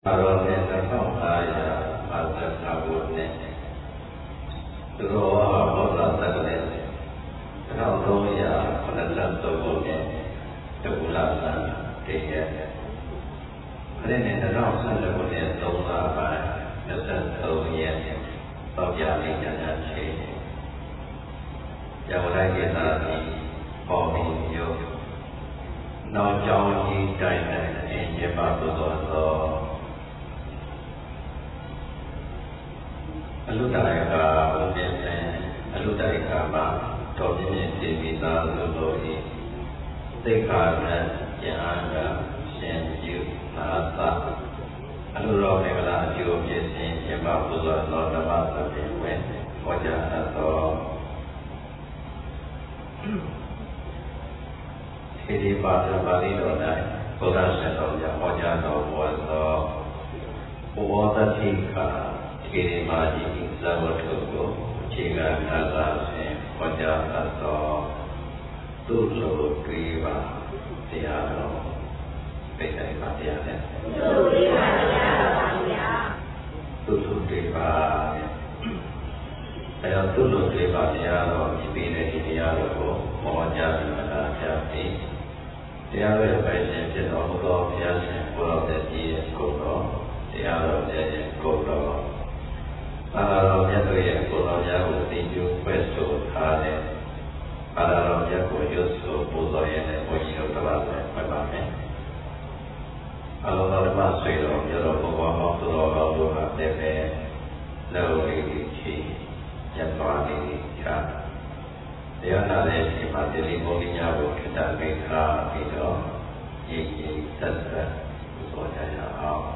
Kalau kita tahu saya pada tahunnya, kalau orang terkena, kalau ya pada tahunnya, terbulan dia, kerana kalau tahunnya tahun apa, tahunnya tahun yang jangan sih, yang lain kita ni, kami yo, nak jauh di daerah ini jemaah tu. Alutara mungkin alutara kama tohnya kita lulus tekan yang ada senju nata alurau negara juga jenis yang baru lor dapat terjadi wajah atau ini pada bali donai koran setahun wajah atau wajah tingkat kiri maju zaman itu jika ada wajah atau tujuh riba tiada beda tiada tujuh riba kalau tujuh riba tiada dipilih tiada wajah ada jadi tiada baiknya jadi orang biasa kalau jadi kotor tiada jadi kotor. Kalau dia tu yang kalau dia utinju pesu ada, kalau dia kujusu pulau yang punya terlalu banyak. Kalau orang masuk itu, jadi bawa motor lalu ada lalu di yang paling kan. Dia ada di materi mulia kita mereka itu, ini tetap soalnya awal.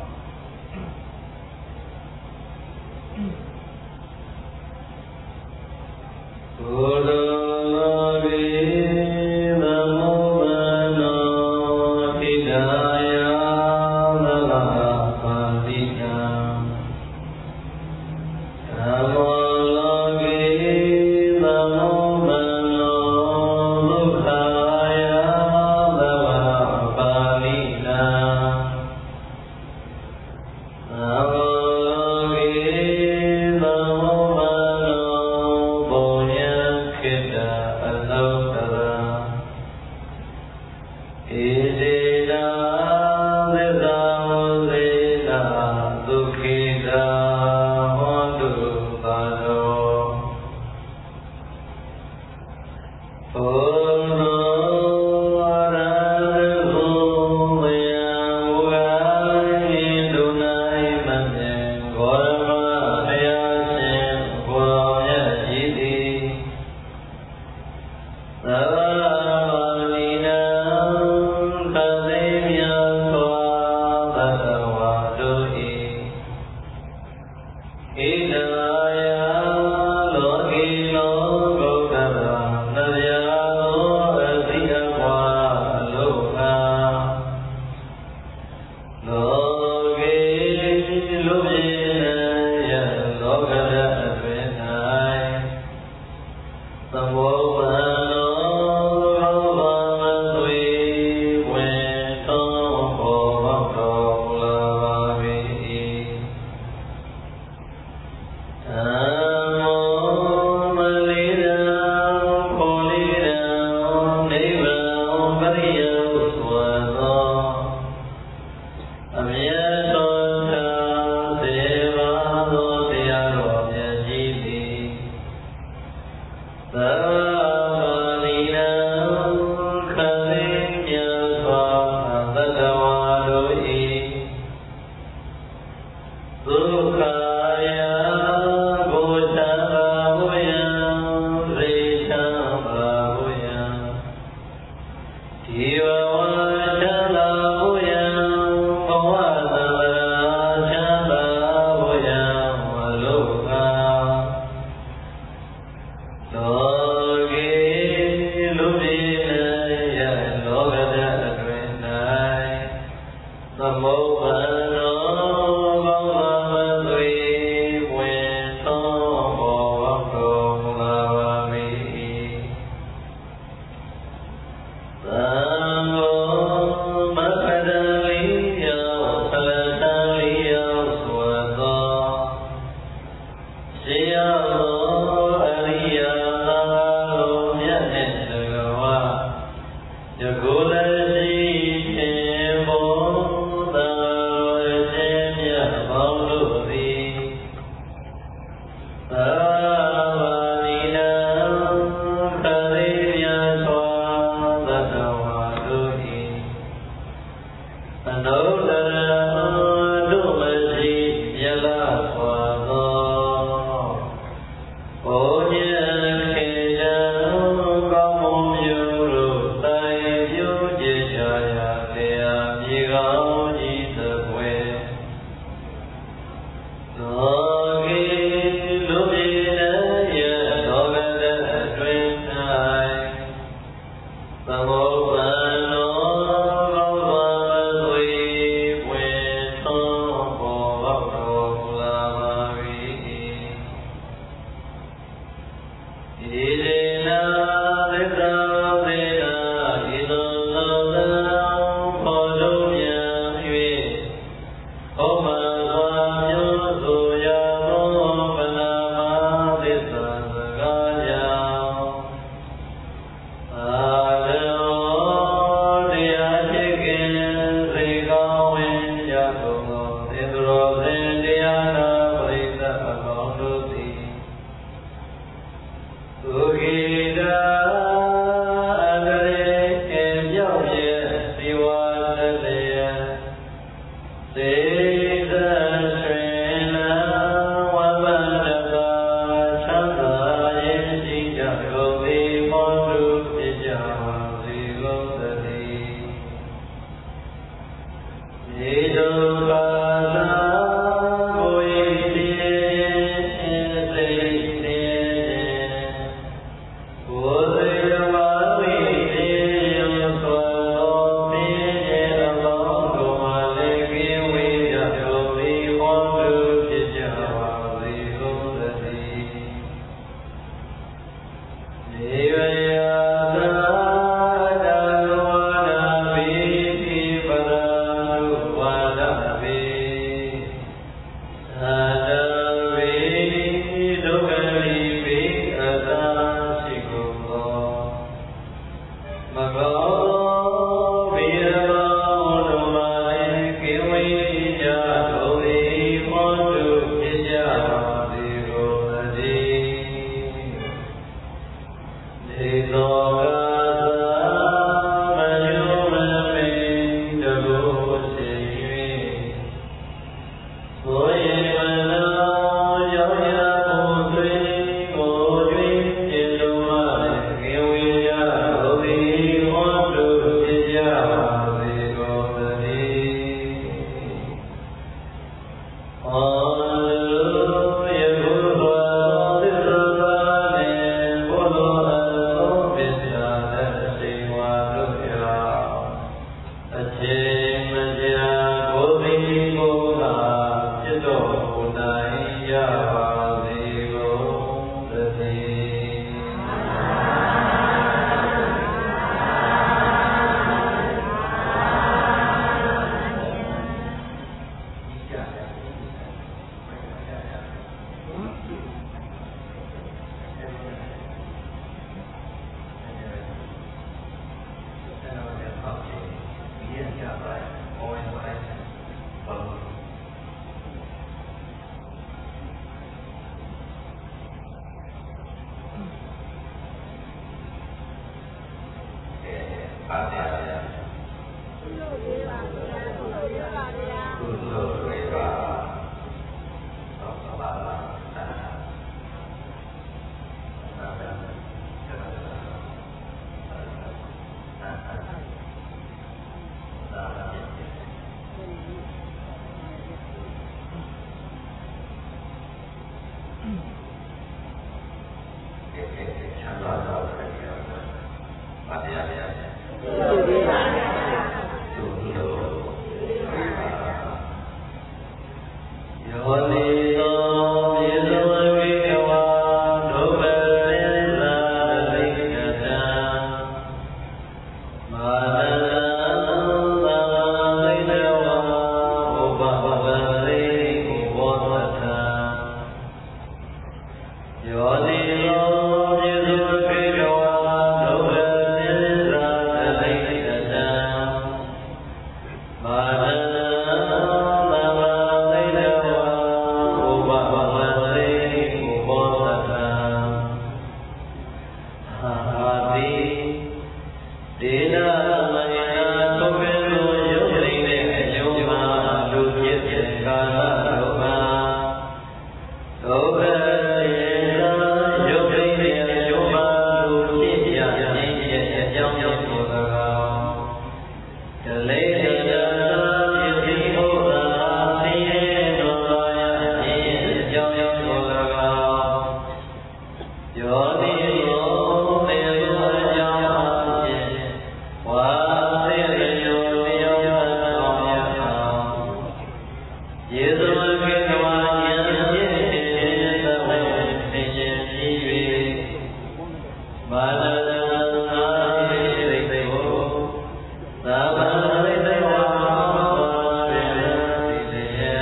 ယ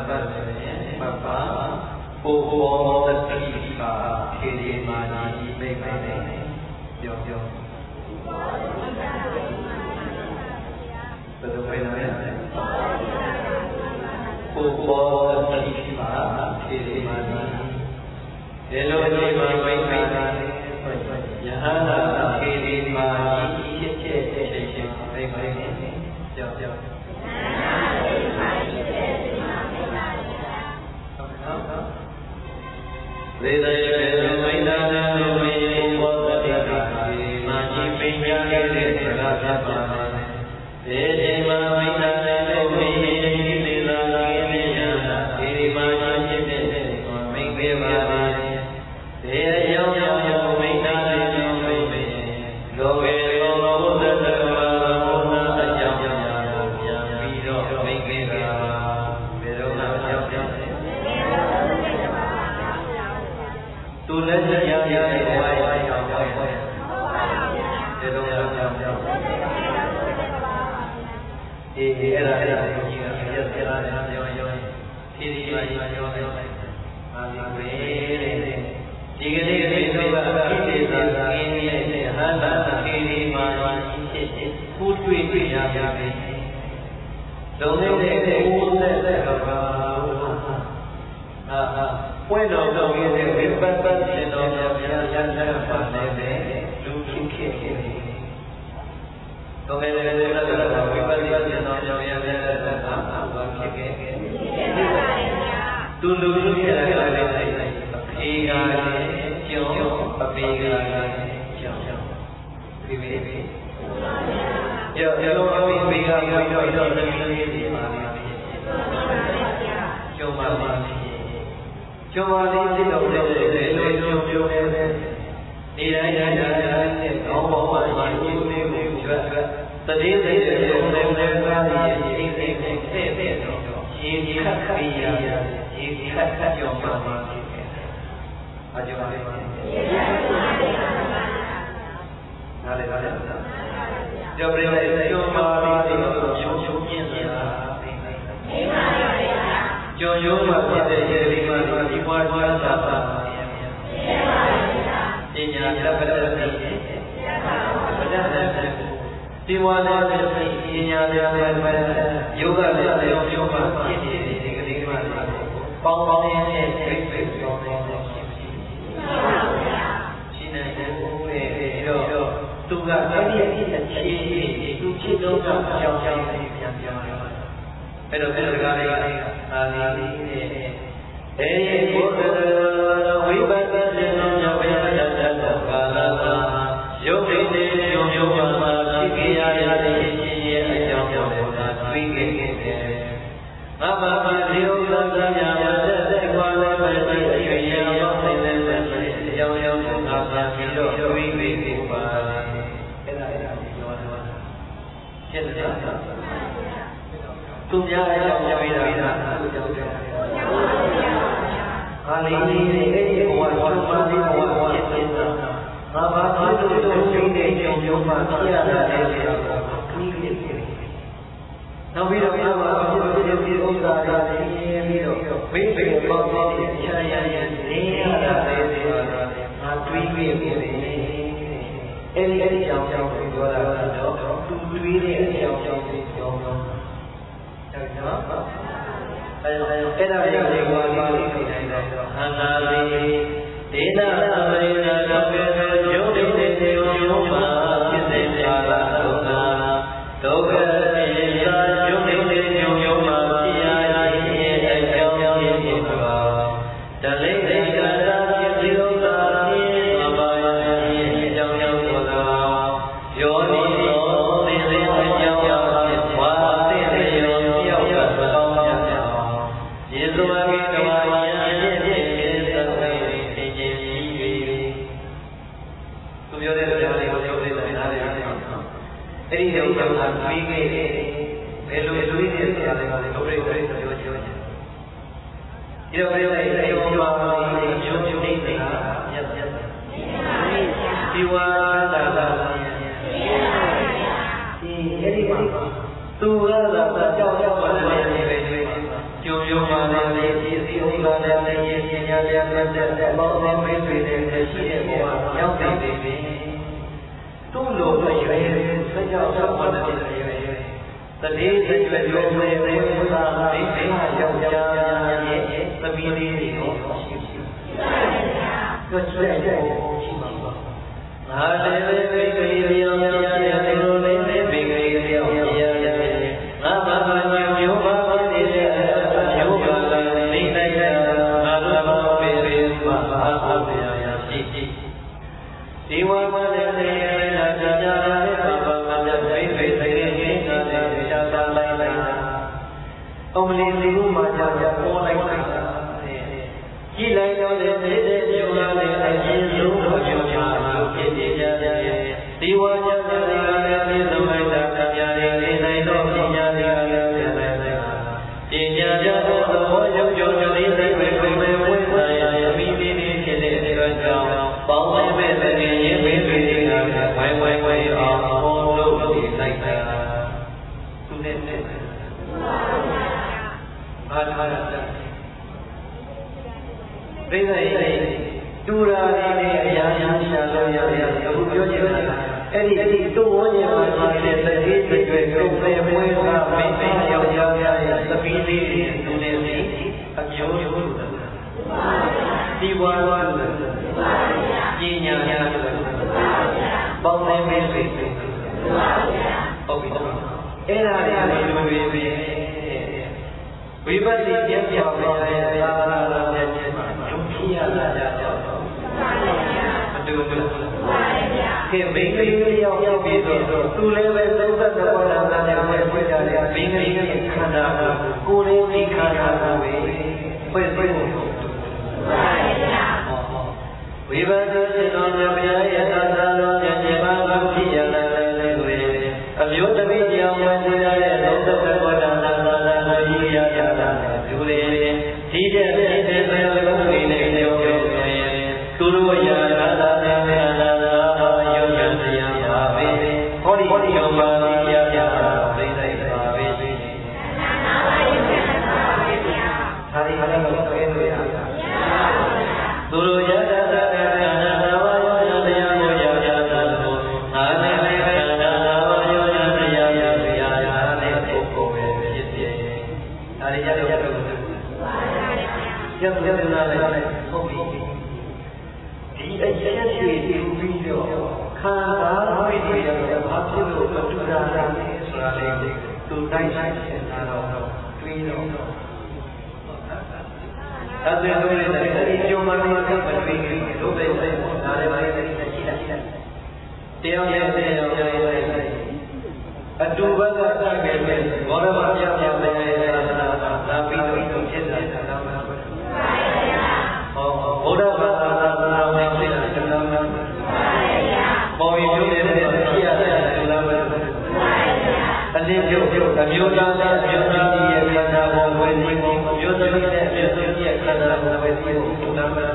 Hãy subscribe cho kênh Ghiền Mì Gõ để không bỏ lỡ တတိယကျွဲ့ရုံနဲ့သေသာသိသိယောက်ျားရဲ့သမီးလေးတွေကိုရှိရှိတို့ကျွဲ့တဲ့ရှိမှာပါငါလည်းပဲခေရောင်ရဲ့ဒီလိုလေးနဲ့ခေရောင်ရဲ့ငါဘာမှမျိုးပါပါနေတဲ့မျိုးပါလာနေနိုင်တာငါတို့ဘာပဲမှာအာဘယယာရှိရှိဒီဝါမနဲ့နေရာကြကြတဲ့ဘာဘာမပြိဖိသိနေနေတာနဲ့ရှားတာလိုက်လိုက်တာအမလီလူမှကြာကြာပေါ်လိုက်တာကြည်လိုက်တော့တဲ့မျိုးလာတဲ့အရင်ဆုံးကိုကြုံချာဖြစ်နေကြတယ်ဒီဝါကြကြတဲ့ဒီသမိုင်းတာကြတဲ့နေနိုင်တော့ပညာတွေလည်းပညာကြတဲ့သဘောရုပ်ကြောင့်လေးစိတ်ပဲဝင်စားရမိမိနေဖြစ်တဲ့အတွက်ကြောင့်ပေါင်းလိုက်မဲ့တဲ့ရင်ပေးတွေကဝိုင်းအောင်ဟောလို့ဒီလိုက်တာသူနဲ့အားထားတာဒိဋ္ဌိတူရာလေးအရာရှာလို့ရအခုပြောချင်တာအဲ့ဒီတူဝန်းကျင်မှာရှိတဲ့သတိတွေကုတ်ပဲမွေးစားမင်းသိယောက်ျားရဲ့သတိလေးတွေသူနဲ့စီအမျိုးမျိုးဒီဝါဝါပညာညာပေါင်းနေပြီဟုတ်ပြီအဲ့ဒါတွေပဲဝိပဿနာကျင့်ကြပါရဲ့သာသနာ့ကျင့်ကြမှာယုံကြည်ရတာကြောင့်မတူဘူးခေဘိန်းကလေးရောက်ပြီးတော့သူလည်းပဲသုံးသက်တော်လာတဲ့ဘယ်ပြကြတယ်ဘိန်းကလေးရဲ့ခန္ဓာကိုယ်လေးဒီခန္ဓာကိုပဲဖွင့်ဖို့ဝိပဿနာကျင့်တော်မြတ်ရဲ့သာသနာ့ကျင့်ကြမှာယုံကြည်ရတာလည်းကိုယ်အမျိုးသမီးကြောင့်ဝတ်ရတဲ့သုံးသက်တော်လာရရတာဒူလေဒီတဲ့တဲ့ပဲလုံးနေနေရောသူတို့ရတာသာသာယုံကြည်တရားပါပဲဟောဒီယောပါတိရရတာသိသိပါပဲသာရိဟာလည်းတော့ခဲလို့ရသူတို့ရတာသာသာယုံကြည်တရားကိုရရတာလို့အာနေနေခန္ဓာယုံကြည်တရားရရတဲ့ပုဂ္ဂိုလ်ပဲဖြစ်တယ်ဒါရရရတော့ကျက်ကျက်နာလည်းဟုတ်ပြီဒီအချက်တွေပြီးတော့ခန္ဓာဝိတ္တိရတော့ဘာဖြစ်လို့မတူတာလဲဆိုတာလေသူတိုင်းတိုင်းရှင်းတာတော့တွေးတော့အဲ့ဒီလိုလေဒီကြုံမှလည်းကပ်ပြီးလို့ပဲဒါလည်းပါလေရှိတာတရားရဲ့အတူဘက်ကစခဲ့တဲ့ဘောရမပြပြတဲ့သာပြီးတော့ဖြစ်တာသာမန်ဘုရားဘာသာသာမန်ဖြစ်တာသာမန်ပေါ်ရည်ကျိုးနေတဲ့ဖြစ်ရတဲ့သာမန်အလေးပြုတ်အမျိုးသားနဲ့အမျိုးသမီးရဲ့ခန္ဓာကိုယ်ဝေစီကိုအမျိုးသမီးနဲ့အမျိုးသမီးရဲ့ခန္ဓာကိုယ်ဝေစီကိုသာမန်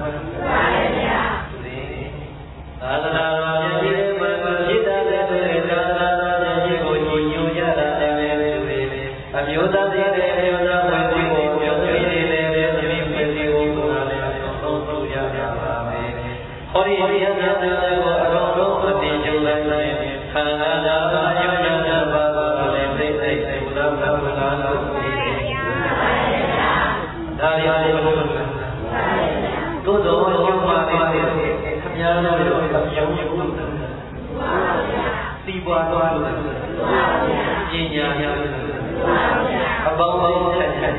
သာသနာတော်ရဲ့ဒီမှာဖြစ်တဲ့သာသနာတော်ရဲ့ကိုညွှန်ညွှန်ရတာလည်းပဲအမျိုးသားတွေနဲ့အမျိုးသားဝေစီကိုအမျိုးသမီးတွေနဲ့အမျိုးသမီးဝေစီကိုသာလည်းသုံးလို့ရကြပါမယ်။ဟောဒီယန္တနာကိုအတော်လုံးအတိကျလိုက်တဲ့ခန္ဓာသာယုံကြပါပါလေသိသိဘုရားဘုရားလို့ဒါရီအားလုံးသို့တော်ရုပ်ပါနေတဲ့ခမည်းတော်တို့အယုံကြည်မှုစီးပွားတော်တို့ပညာရအပေါင်းပေါင်းဆက်ဆက်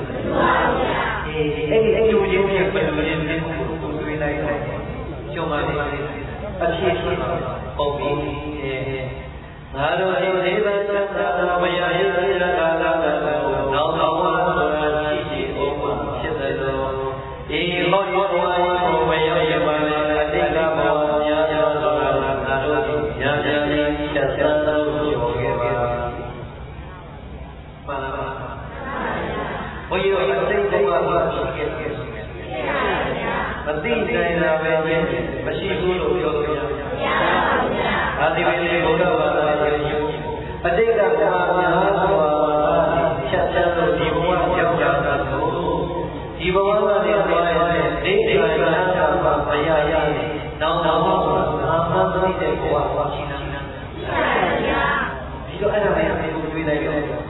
အဲ့ဒီလူချင်းရဲ့ပြည်လူချင်းတွေကိုတွေ့လိုက်တယ်ကျုံပါလေအဖြစ်ရှိပုံပြီးငါတို့ဒီဒေဝသတ္တဝယယေရကာလကနောင်တော်ဝါဆိုတာရှိရှိအောင်ဖြစ်တယ်လို့ဒီဟောဒီဝါကိုဝေယယမလေအတိတ်ကဘောများများဆိုတာငါတို့ရံရံချက်ဆက်လို့ပြောခဲ့ပါပါလားဘုရားအတိတ်ကဘာရှိခဲ့မသိနိုင်တာပဲမရှိဘူးလို့ပြောလို့ရတယ်။ဒါဒီပဲဘုရားဘာသာရေးအတိတ်ကဘာများဆိုတာချက်ချက်လို့ဒီဘဝရောက်ကြတာလို့ဒီဘဝကနေသွားတဲ့ဒိဋ္ဌိကသာဘာဘယရည်နောင်တော်အာမသိတဲ့ဘဝရှိနေတာ။ဒီတော့အဲ့ဒါပဲကိုတွေးလိုက်တော့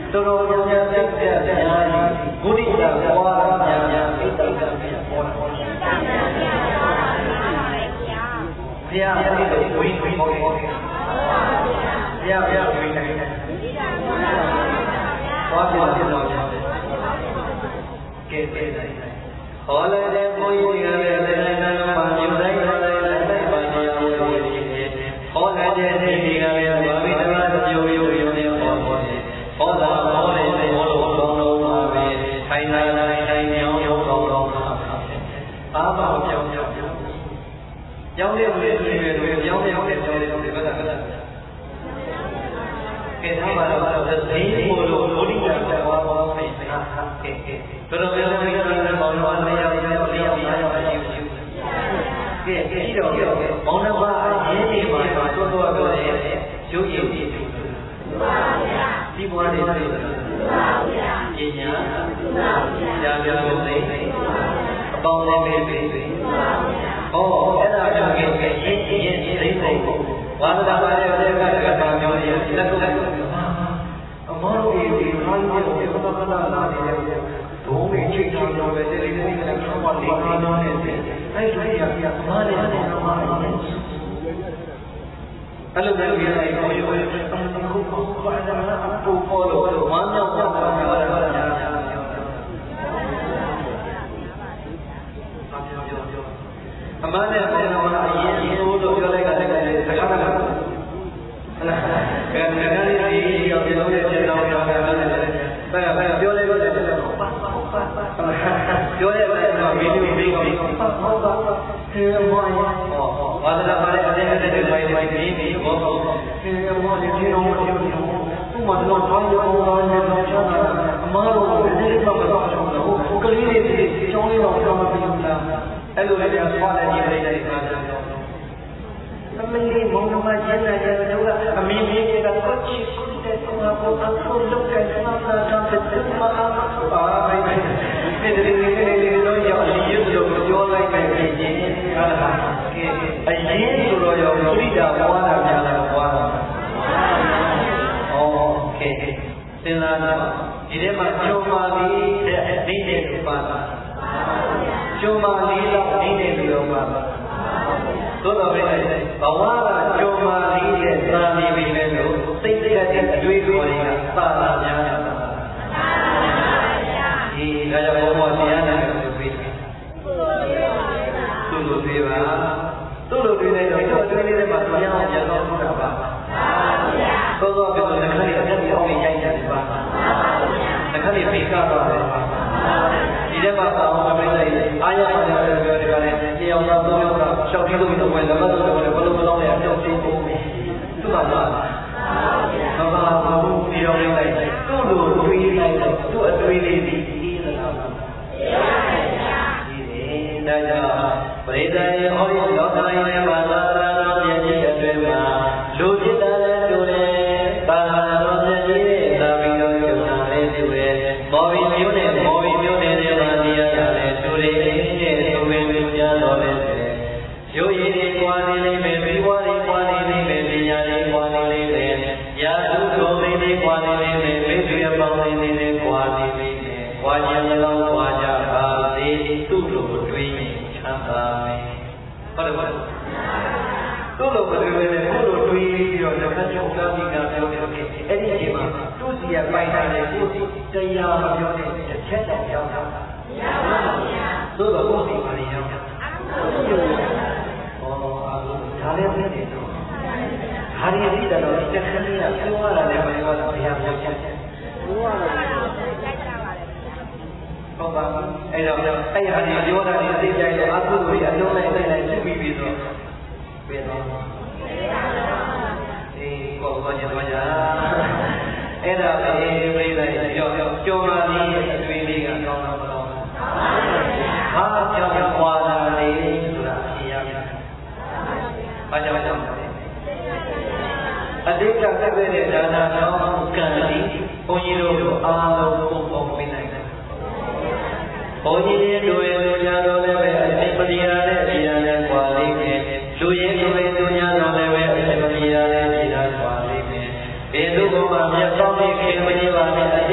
တော်တော်များများသိကြများကြီးဘုဒ္ဓဘာသာပွားများများဣတ္တကံပြန်ပေါ်လာဘုရားအဲ့ဒီဝိဝိဟုတ်တယ်ဘုရားဝိဝိတယ်ဘာဖြစ်လို့လဲကဲတဲ့ဟောလည်းတဲ့ဘုန်းကြီးကလည်းလည်းပါမြင်တိုင်းလည်းပါနေရလို့ဟောလည်းတဲ့ဒီကလည်းဘာဝိတ္တမပြောရုံနဲ့ဟောတယ်ဟောတာဟောတယ်ဟောလို့ကောင်းတော့ပါပဲထိုင်တိုင်းညောင်းကောင်းတော့ပါအားပါပြောင်းကျောင်းလေးတွေပြောင်းတယ်ဘယ်ကကဲထားပါတော့ဒီကိုလို့ဘုဒ္ဓဘာသာဘာဘာဖိတ်ကဲတော်တော်များများပြောင်းပေါင်းတော့လည်းရောက်ရှိကဲဒီတော့ဘောင်းတစ်ပါးအရင်ဒီမှာတော့ပြောတယ်ရုပ်ရည်ဒီပါဗျာဒီဘွားတွေပါဗျာပညာကြာကြာလို့သိအပေါင်းလည်းပဲသိပါဗျာဟောအဲ့ဒါကြောင့်ကဲရင်သိသိဝါဒပါရဲ့တဲ့ကပါပြောရလက်ကုအမောဒီဒီဟောင်းရဲ့ဘုရားကလာတယ်ဒုံးမိချိတ်ချောင်းတော့ပဲဒီလေးကလည်းဆောင်းပါလိမ့်မယ်နော်နဲ့အဲ့ဒီကမာနေတယ်တော့မာနေတယ်အဲ့လိုမျိုးကြီးလိုက်ကိုရိုးအမှန်တခုပါဒနာအပူပေါ်လို့ဝမ်းမြောက်တာပြောတာအမှန်နဲ့ပေါ်တော့အရင်လို့ပြောလိုက်တာလည်းခါခါလာကဲငါလေးဒီရောက်ပြောတဲ့ကျေတော်ပြောတာလည်းပြောလိုက်တော့ပြောရတဲ့အခါဗီဒီယိုပေးပြီးဟုတ်ပါခေမောဝါဒနာပါတဲ့အတဲ့တဲ့ဘိုင်ပြီးဘောခေမောဒီကျေတော်ပြောသူ့မှာတော့ထောင်းရောင်းနေတော့ချောင်းတာအမားတို့ဒီလိုမှမတော့ချောင်းတော့ကလေးလေးချောင်းလေးတော့ပြောမပြီးဘူးလားအဲ့လိုလည်းဆွားတဲ့ဒီလေးတွေမှာအမင်းလေးမောင်နှမကျန်တဲ့တို့ကအမင်းကြီးကတော့ချစ်တဲ့ကောင်ကပေါ်တော့လုပ်တဲ့ဆန္ဒတာတဲ့မှာပါပဲဒီလေးတော့ရောက်ရည်ရွယ်လို့ပြောလိုက်တဲ့ပြင်ဟာကဲအရင်ဆိုတော့ရောပြိတာပွားတာများလားပွားတာโอเคသင်္လာနာဒီထဲမှာကျုံပါလေးတဲ့အသိတဲ့ပါတာကျုံပါလေးတော့အိနေပြီးတော့ပါသို့တော်ပဲဘဝကကျုံပါလေးတဲ့သာမီးပဲလို့စိတ်တဲ့အတွေ့အကြုံတွေကသာသာများတာဒီဒါကြောင့်ဘုရားတရားနာလို့ပြီးတယ်သူ့လိုတွေ့ပါသူ့လိုတွေ့နေတော့သူ့တွေ့နေတဲ့မှာတရားအောင်ကြတော့ဟုတ်တာပါသောသောပြောတဲ့ခါလေးအတက်ပြောင်းရိုက်တယ်ပါတခါလေးဖိကတော့တယ်ဒီထဲမှာအောင်မပေးလိုက်အားရပါတယ်ပြောတယ်ကလည်းတရားအောင်တော့ပြောတာရှောက်ပြီးလို့တော့ဘယ်လိုလုပ်တော့ဘယ်လိုလုပ်လဲအပြောင်းသိဖို့သူကလားဘာဘူးဒီတော့လိုက်သူ့လိုတွေးလိုက်သူ့အတွေးလေးဒီအေးလားဒါကြောင့်ပရိသတ်ရဲ့ဟောဒီလောကကြီးရဲ့ဘာသာတော်မြတ်ကြီးအတွင်းမှာလူจิตတဲ့လူတွေဘာသာတော်မြတ်ကြီးရဲ့သာပြီးတော့ကျန်တဲ့သူတွေမော်ဘီမျိုးနဲ့မော်ဘီမျိုးနဲ့တွေမှာတရားရတယ်သူတွေနဲ့သူဝင်လူများတော်တယ်ရုပ်ရည်တွေကွာနေနေမယ်ပြီးွားတွေကွာနေနေမယ်ပညာတွေကွာနေနေမယ်ရာထုတော်တွေကွာနေနေမယ်မိတ်ဆွေပေါင်းနေနေကွာနေနေမယ်ကွာခြင်းလုံးကွာကြပါစေသူ့လိုတွေးချမ်းသာမယ်ဟုတ်တယ်သူ့လိုမတွေးနဲ့ကိုယ့်လိုတွေးပြီးတော့လက်ဖက်ချုပ်ကားပြီးကပြောတယ်အဲ့ဒီအချိန်မှာသူ့စီကပိုင်တိုင်းနဲ့ကိုယ်စီတရားမပြောတဲ့ချက်တော့ရောက်တာမရပါဘူးဗျာသို့တော့ကိုယ်စီပါနေရောက်တာဒါလည်းပြည့်တယ်တော့ဟာရီရီတော့ဒီတစ်ခါလေးကပြောရတာလည်းမပြောတာဘုရားပြောချက်ပြောရတာဟုတ်ပါဘူးအဲ့တော့အဲ့ဟာဒီပြောတာဒီသိကြရဲ့အကုသိုလ်တွေအလုံးလိုက်ဖြစ်ပြီးဆိုပြေတော့အေးကိုယ်ကညွှန်ကြအဲ့ဒါပဲပြိလိုက်ကြော်လာလေးအတွေ့လေးကကောင်းတာမလားဟာကြောင့်ပွားလာလေးဆိုတာအရင်ရပါဘာကြောင့်အတိတ်ကတက်ခဲ့တဲ့ဒါနာတော်ကံဒီဘုန်းကြီးတို့အားလုံးပုံပုံပေးနိုင်တယ်ဘုန်းကြီးတွေတို့ညာတော်လည်းပဲအတိတ်ပရိယာနဲ့ပြည်ရတဲ့ကွာလေးပဲလူရင်းတို့ညာတော်လည်းပဲအတိတ်ပရိယာနဲ့ပြည်ရကွာလေးပဲဘယ်သူမှမြတ်သောခင်မကြီးပါနဲ့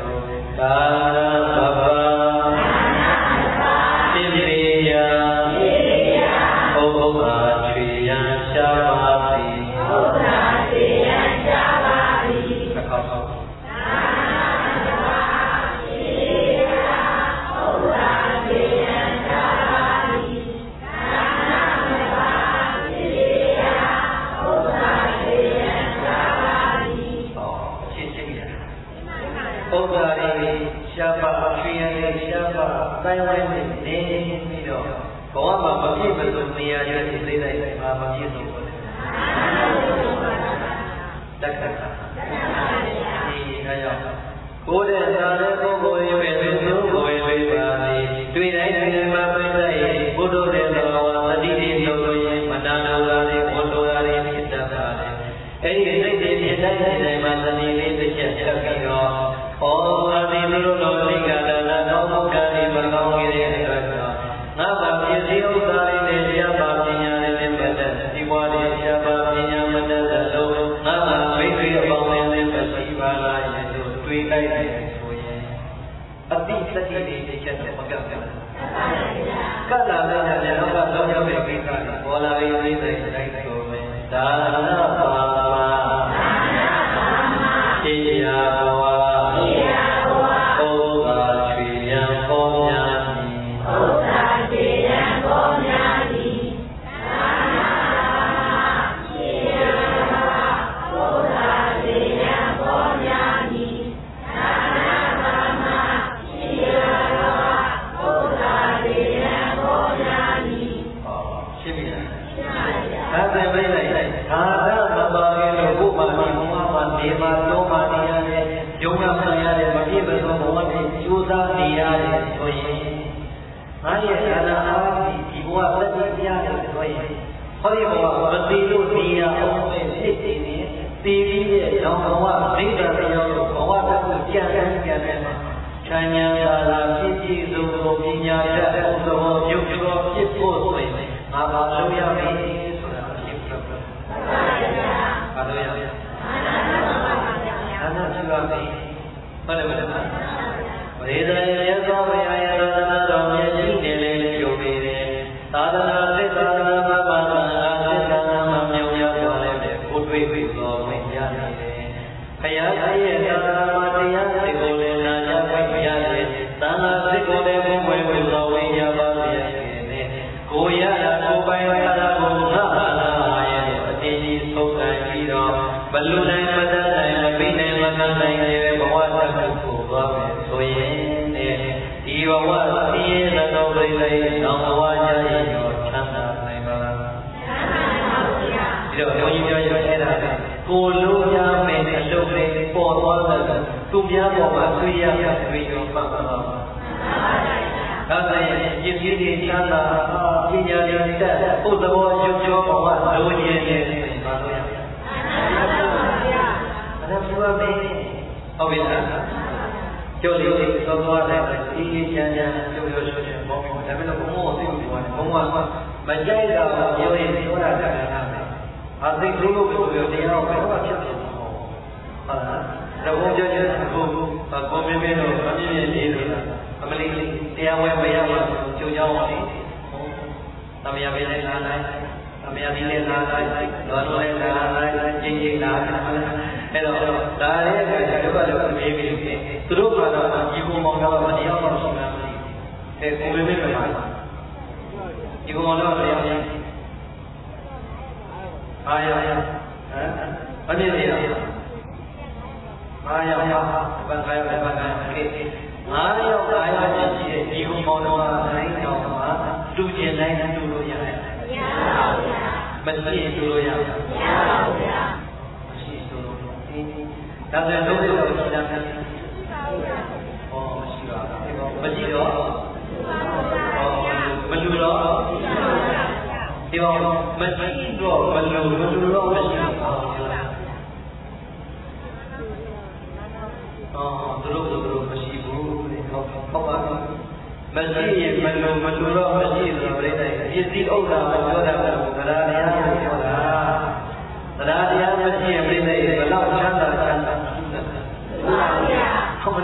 Hãy subscribe cho kênh Ghiền Mì Gõ để không bỏ lỡ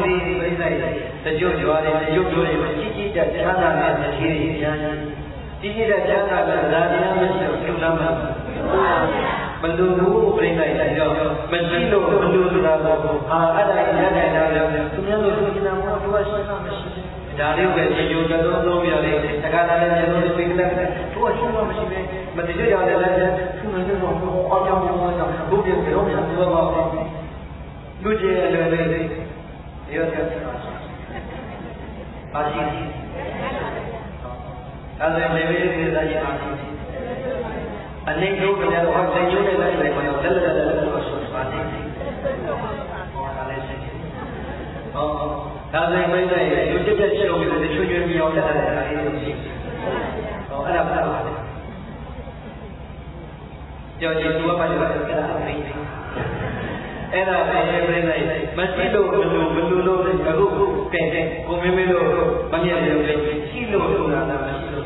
ပြိဿတကြွကြွားတယ်တကြွကြွတယ်ကြီးကြီးတက်ချမ်းသာတဲ့မရှိရည်ညာကြီးကြီးတက်ချမ်းသာတဲ့ဇာတိမရှိလူလမ်းမှာဘလူဘူးပြိဿတယ်ကြောမရှိလို့ဘလူဆိုတာကိုအဲ့ဒါရတဲ့တာလည်းသူများလို့သူနာမသူကရှိမှမရှိဒါလေးပဲရေကြိုကြတော့သုံးပြရတယ်တခါတည်းလည်းကျွန်တော်ပြိဿတယ်သူကရှိမှမရှိပဲမတကြွရတယ်လည်းသူ့နေတော့အောက်ကြောင်းဘုရားပြောများသူကပါလူကြီးအလွယ်လေးရောတဲ့ပါရှိအဲ့ဒါလည်းပဲဒီသားကြီးပါရှိအနေတို့ကလည်းဟောတဲ့ညိုးတဲ့လိုက်လိုက်မှာလက်လက်လက်လို့ဆိုပါနေဒါလည်းရှိဟောဒါလည်းပဲလူတက်ချက်ချက်လို့ချွတ်ချွတ်မြောင်းတဲ့အဲ့ဒါလေးရှိဟောအဲ့ဒါပါလားကြောက်ကြည့်သူကပါလို့အဲ့ဒါသိအဲ့ဒါပဲပြိဿမရှိလို့ဘလူလို့အခုကဲကိုမင်းမင်းတို့မမြင်ရဘူးရှိလို့ဆိုတာမရှိလို့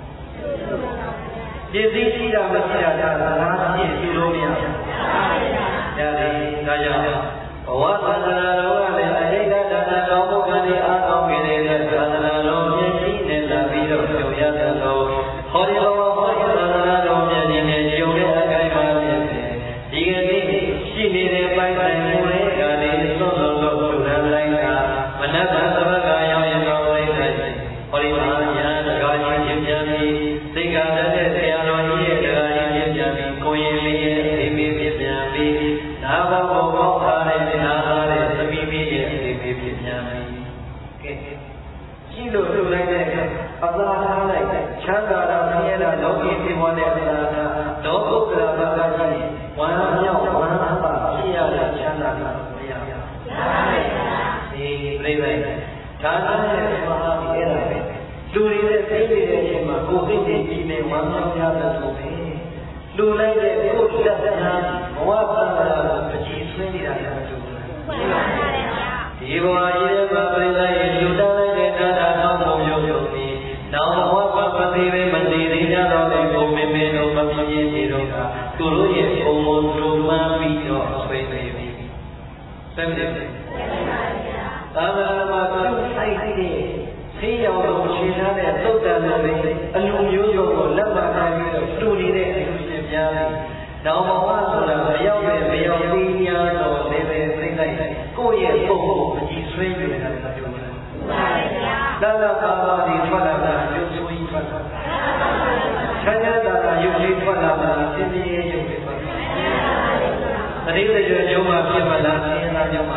ပြည့်စည်ရှိတာမရှိတာဒါလားရှိသူလို့မရဘူး။ဒါလေးဒါကြောင့်ဘဝသန္တရာတော်ကလည်းအဟိတဒါနတော်ဘုရားလေးအားကောင်းခဲ့တဲ့သန္တရာတော်မြင့်ကြီးနဲ့လာပြီးတော့ကြုံရတဲ့တော်ဟောဒီဘဝဟောဒီသန္တရာတော်မြင့်ကြီးနဲ့ကြုံတဲ့အတိုင်းပါဖြစ်တယ်။ဒီကနေ့ရှိနေတဲ့ပိုင်းတိုင်းကိုလည်းဒါလေးသွန်သွန်လို့ထူထမ်းလိုက်တာမနက်ဖြန်သမဂရောက်ရင်တော့လိုက်တယ်။ဟောဒီမှာညာတကားချင်းပြန်ပြီးသိက္ခာတဲ့ဆရာတော်ကြီးရဲ့တကားချင်းပြန်ပြီးကိုရင်လေးရဲ့အိမ်မေးဖြစ်ပြန်ပြီးနာဘဘဘောထားတဲ့နာသားတဲ့သမီးလေးရဲ့အိမ်မေးဖြစ်ပြန်ပြီးကဲရှိလို့ထူလိုက်တဲ့အသာထားလိုက်ချမ်းသာတာဆင်းရဲတာလောကီဖြစ်ပေါ်တဲ့အသာထားလောကုတ္တရာဘာသာကြီးဝမ်းမြောက်ဝမ်းသာဖြစ်ရတဲ့ချမ်းသာတာမရဘူး။ဒီပြိဿဒါနနဲ့မဟာဒီအဲ့ဒါပဲလူတွေနဲ့သိနေတဲ့အချိန်မှာကိုယ်သိနေကြီးနေဝမ်းမြောက်ရတဲ့ဆိုပဲလူလိုက်တဲ့ကိုယ်လက်သားဘဝသံဃာကိုအကြည့်ဆွေးနေတာလည်းတူတယ်ဒီဘဝကြီးရဲ့ပြိဿရဲ့လူတန်းလိုက်တဲ့ဒါနတော်ကိုမျိုးမျိုးပြီးနောက်ဘဝပတိပဲမတည်သေးကြတော့တဲ့ကိုမင်းမင်းတို့မပြင်းပြင်းတွေတော့ကသူတို့ရဲ့ဘုံဘုံတို့မှန်းပြီးတော့ဆွေးနေပြီသိတယ်သာမန်မှာသူဆိုင်တဲ့ဆေးရောင်လို့ရှင်ထားတဲ့သုတ်တန်တွေအလူမျိုးစုံကိုလက်မှတ်ထားပြီးတော့တူနေတဲ့အလူရှင်များတယ်။နောက်ဘဝဆိုတာမရောက်ပဲမရောက်သေးများတော့လည်းပဲသိလိုက်ကိုယ့်ရဲ့ပုံကိုအကြည့်ဆွေးနေတာလည်းပြောတယ်။မှန်ပါဗျာ။သာသာပါဒီထွက်လာတာရုပ်ဆိုးကြီးထွက်လာ။ဆန္ဒတာရုပ်ကြီးထွက်လာတာပြင်းပြင်းရုပ်ကြီးထွက်လာ။တတိယရုပ်မှာဖြစ်မလားဆင်းရဲကြောင့်မှာ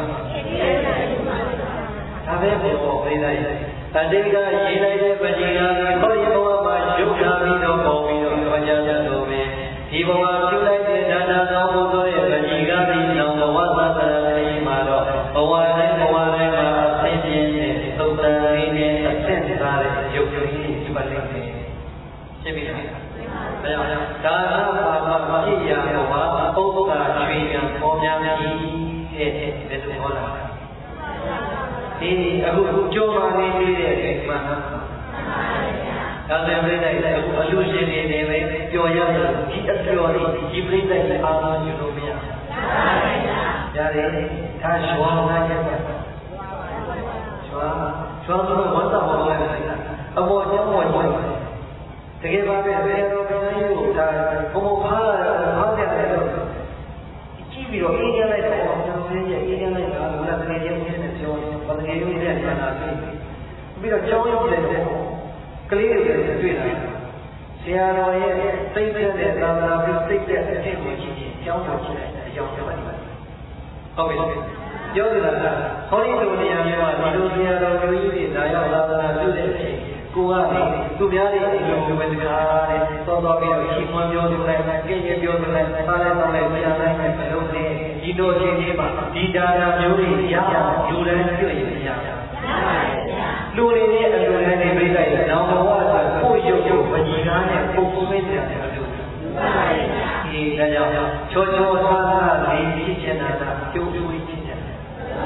ဒါပဲပေါ်ပြလိုက်တတိကရေးလိုက်တဲ့ပဏိကဟောဒီဘဝမှာရုပ်လာပြီးတော့ပေါ်ပြီးတော့ဘာကြကြလို့ပဲဒီဘဝပြုလိုက်တဲ့ဒါနတော်ဘုသောရဲ့ပဏိကပြီးတော့ဘဝသတ္တရာမှာတော့ဘဝတိုင်းမှာအသိဉာဏ်နဲ့သုတ္တရိနဲ့အသင့်စားတဲ့ရုပ်ကြီးဒီပတ်လိမ့်မယ်ရှင်းပြီလားဒါနပါမဖြစ်ရတော့ဟာပုဗ္ဗကရွှေကံပေါ်များကြီးတဲ့တဲ့ဟောလာဒီအခုကြိုးပါနေသေးတဲ့အချိန်မှာဒါလည်းပြိဿရဲ့အခုအလူရှင်တွေနေပဲပျော်ရတယ်ဒီအပျော်ဒီပြိဿရဲ့အာရုံယူလို့မရဘူး။ရတယ်ဒါရှောင်းလာချက်ပဲ။ရှောင်းတော့ဝတ်တော်ဝင်လာတယ်အပေါ်ကျောင်းပေါ်ကျောင်းတကယ်ပါပဲဘယ်လိုပြန်ရေးကိုဒါဘုံဖားတယ်လို့ကြည့်ပြီးတော့အေးရလိုက်တော့ကျောင်းလေးရဲ့အေးရလိုက်တာလည်းတကယ်ရုပ်ဖြစ်နေပြောဘာတကယ်ရုပ်နဲ့ဆန္ဒပြီးတော့ကျောင်းရောက်တယ်ကလေးတွေတွေ့လာဆရာတော်ရဲ့သိတဲ့သာသနာ့ပြုသိတဲ့အဖြစ်ကိုကြည့်ရင်ကျောင်းတော်ရှိတဲ့အကြောင်းပြောပါတယ်ဟုတ်ပြီပြောတယ်လားဟောဒီလိုနေရာမျိုးမှာဒီလိုဆရာတော်မျိုးကြီးတွေလာရောက်သာသနာပြုတဲ့အချိန်ကိုကနေသူများတွေအလိုပဲတကားတဲ့သောတော်ပြီးတော့ရှိမှန်းပြောသူလိုက်ကြည့်ရင်ပြောသူလိုက်စားလိုက်တော့လိုက်ဆရာတိုင်းနဲ့ဘယ်လိုလဲဒီလိုချင်းလေးမှာဒီဒါနာမျိုးတွေရအောင်လူတိုင်းပြုရင်ရအောင်လူတွေရဲ့အလိုနဲ့ပြိဿရဲ့နောင်ဘဝဆိုကိုယ့်ရုပ်ပညီကားနဲ့ပုံပုံမင်းတယ်လို့ပြောဒီဒါကြောင့်ချောချောသားသားလေးဖြစ်ချင်တာကျိုးကျိုးဖြစ်ချင်တာ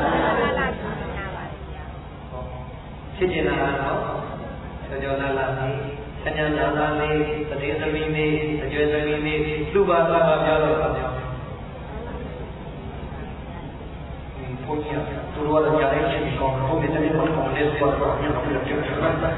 ဖြစ်ချင်တာတော့ချောချောသားသားလေးဆញ្ញာသားလေးတတိသမီးလေးအကျွေးသမီးလေးလူပါသားပါပြောတော့ပြောဘုန်းကြီးကသူတို့ကကြားရချင်းကောင်းဘုန်းကြီးသွားတော့ညောင်းပြီးတော့ပြောတာဒီ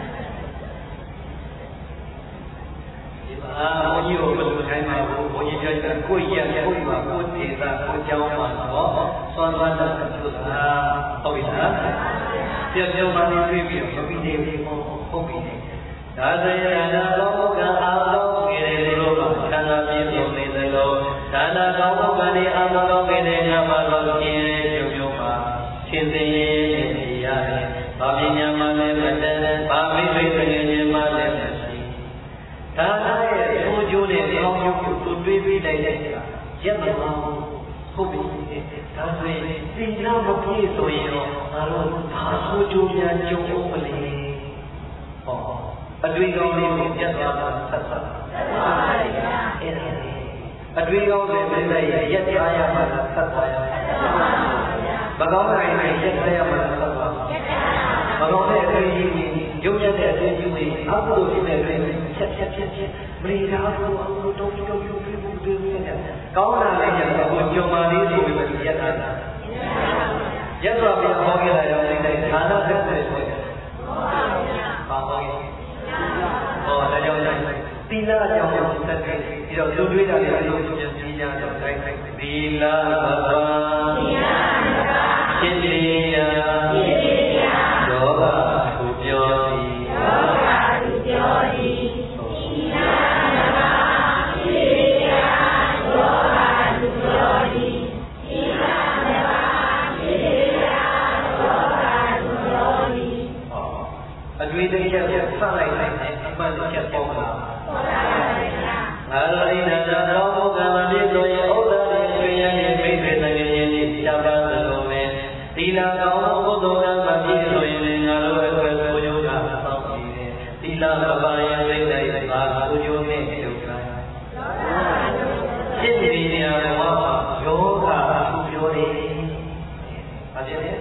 မှာဘုန်းကြီးကိုဘယ်လိုတိုင်းမှာဘုန်းကြီးပြောတာကိုယ့်ရဲ့ကိုယ့်မှာကိုယ်ဒေသကိုယ်ကြောင်းမှာတော့စွမ်းသွားတတ်လို့လားဟုတ်ပြီလားပြည့်စုံမှတွေ့ပြီးတော့ပြီးနေပြီဟုတ်ပြီဒါစရဏသောကအာလောကေရေလိုခန္ဓာပြည့်စုံနေသလိုဒါနကောင်းမှုကနေအာလောကေရေညမှာတော့ခြင်းရုပ်ရုပ်မှာရှင်သိရဲ့နေရတယ်။ဘာပညာမှလည်းမတတ်ဘာမိတ်ဆွေတကယ်ချင်းမှလည်းမရှိဒါရဲ့ကိုကျိုးနဲ့ကောင်းကျိုးကိုသူတွေးပြီးလိုက်တဲ့ရက်မမှန်ဟုတ်ပြီဒါဆိုရင်သင်္ကြန်မပြည့်ဆိုရင်တော့ငါတို့ဘာကိုကျိုးများကြုံဖို့မလဲဟောအတွေ့အကြုံလေးကိုပြတ်သွားတာဆက်ဆက်အဲ့ဒါအတွေ့အကြုံတွေမလဲရက်သားရမှာဆက်သွားရမကောင်းတဲ့အိမ်ရက်သားရမှာဆက်သွားမကောင်းတဲ့အတွေ့အကြုံကြီးရုပ်ရတဲ့အတွေ့အကြုံကြီးအကုသိုလ်ဖြစ်တဲ့အတွက်ချက်မလီတာဘူးအကုသိုလ်တုံးပြုမှုတွေနဲ့ကောင်းတာလည်းရတော့ကိုကြုံပါလေးဆိုပြီးရက်သားရက်သွားပြီးဟောခဲ့တာရောလည်းဌာနသက်သက်ဆိုတယ်ပါဟောခဲ့ဟောဒါကြောင့်သီလကြောင့်သက်သက်ပြီးတော့လူတွေးတာလည်းအလုံးစုံပြန်ပြီးကြတော့တိုင်းသီလဘဝဖြစ်စေရာယောဂသူပြောသည်အတွေ့အကြုံချက်ဆက်လိုက်တဲ့အမှန်တရားပေါ်လာပေါ်လာပါဗျာငါတို့အိဒါသောဘုရားမပြည့်စုံရဲ့ဥဒ္ဒါရေရွှေရည်နဲ့ပြည့်စုံတဲ့ခြင်းနဲ့ရှင်းပါသလိုပဲသီလကောင်းဘုဒ္ဓကမပြည့်စုံရင်ငါတို့အတွက်ကိုယ်ရုံးတာဆောက်ပြီးတယ်သီလမပါရင်စိတ်တိုင်းပါကိုယ်ရုံးနဲ့ပြုတ်ခိုင်းဖြစ်နေရတဲ့ဘဝယောဂသူပြောတယ်ဘာဖြစ်လဲ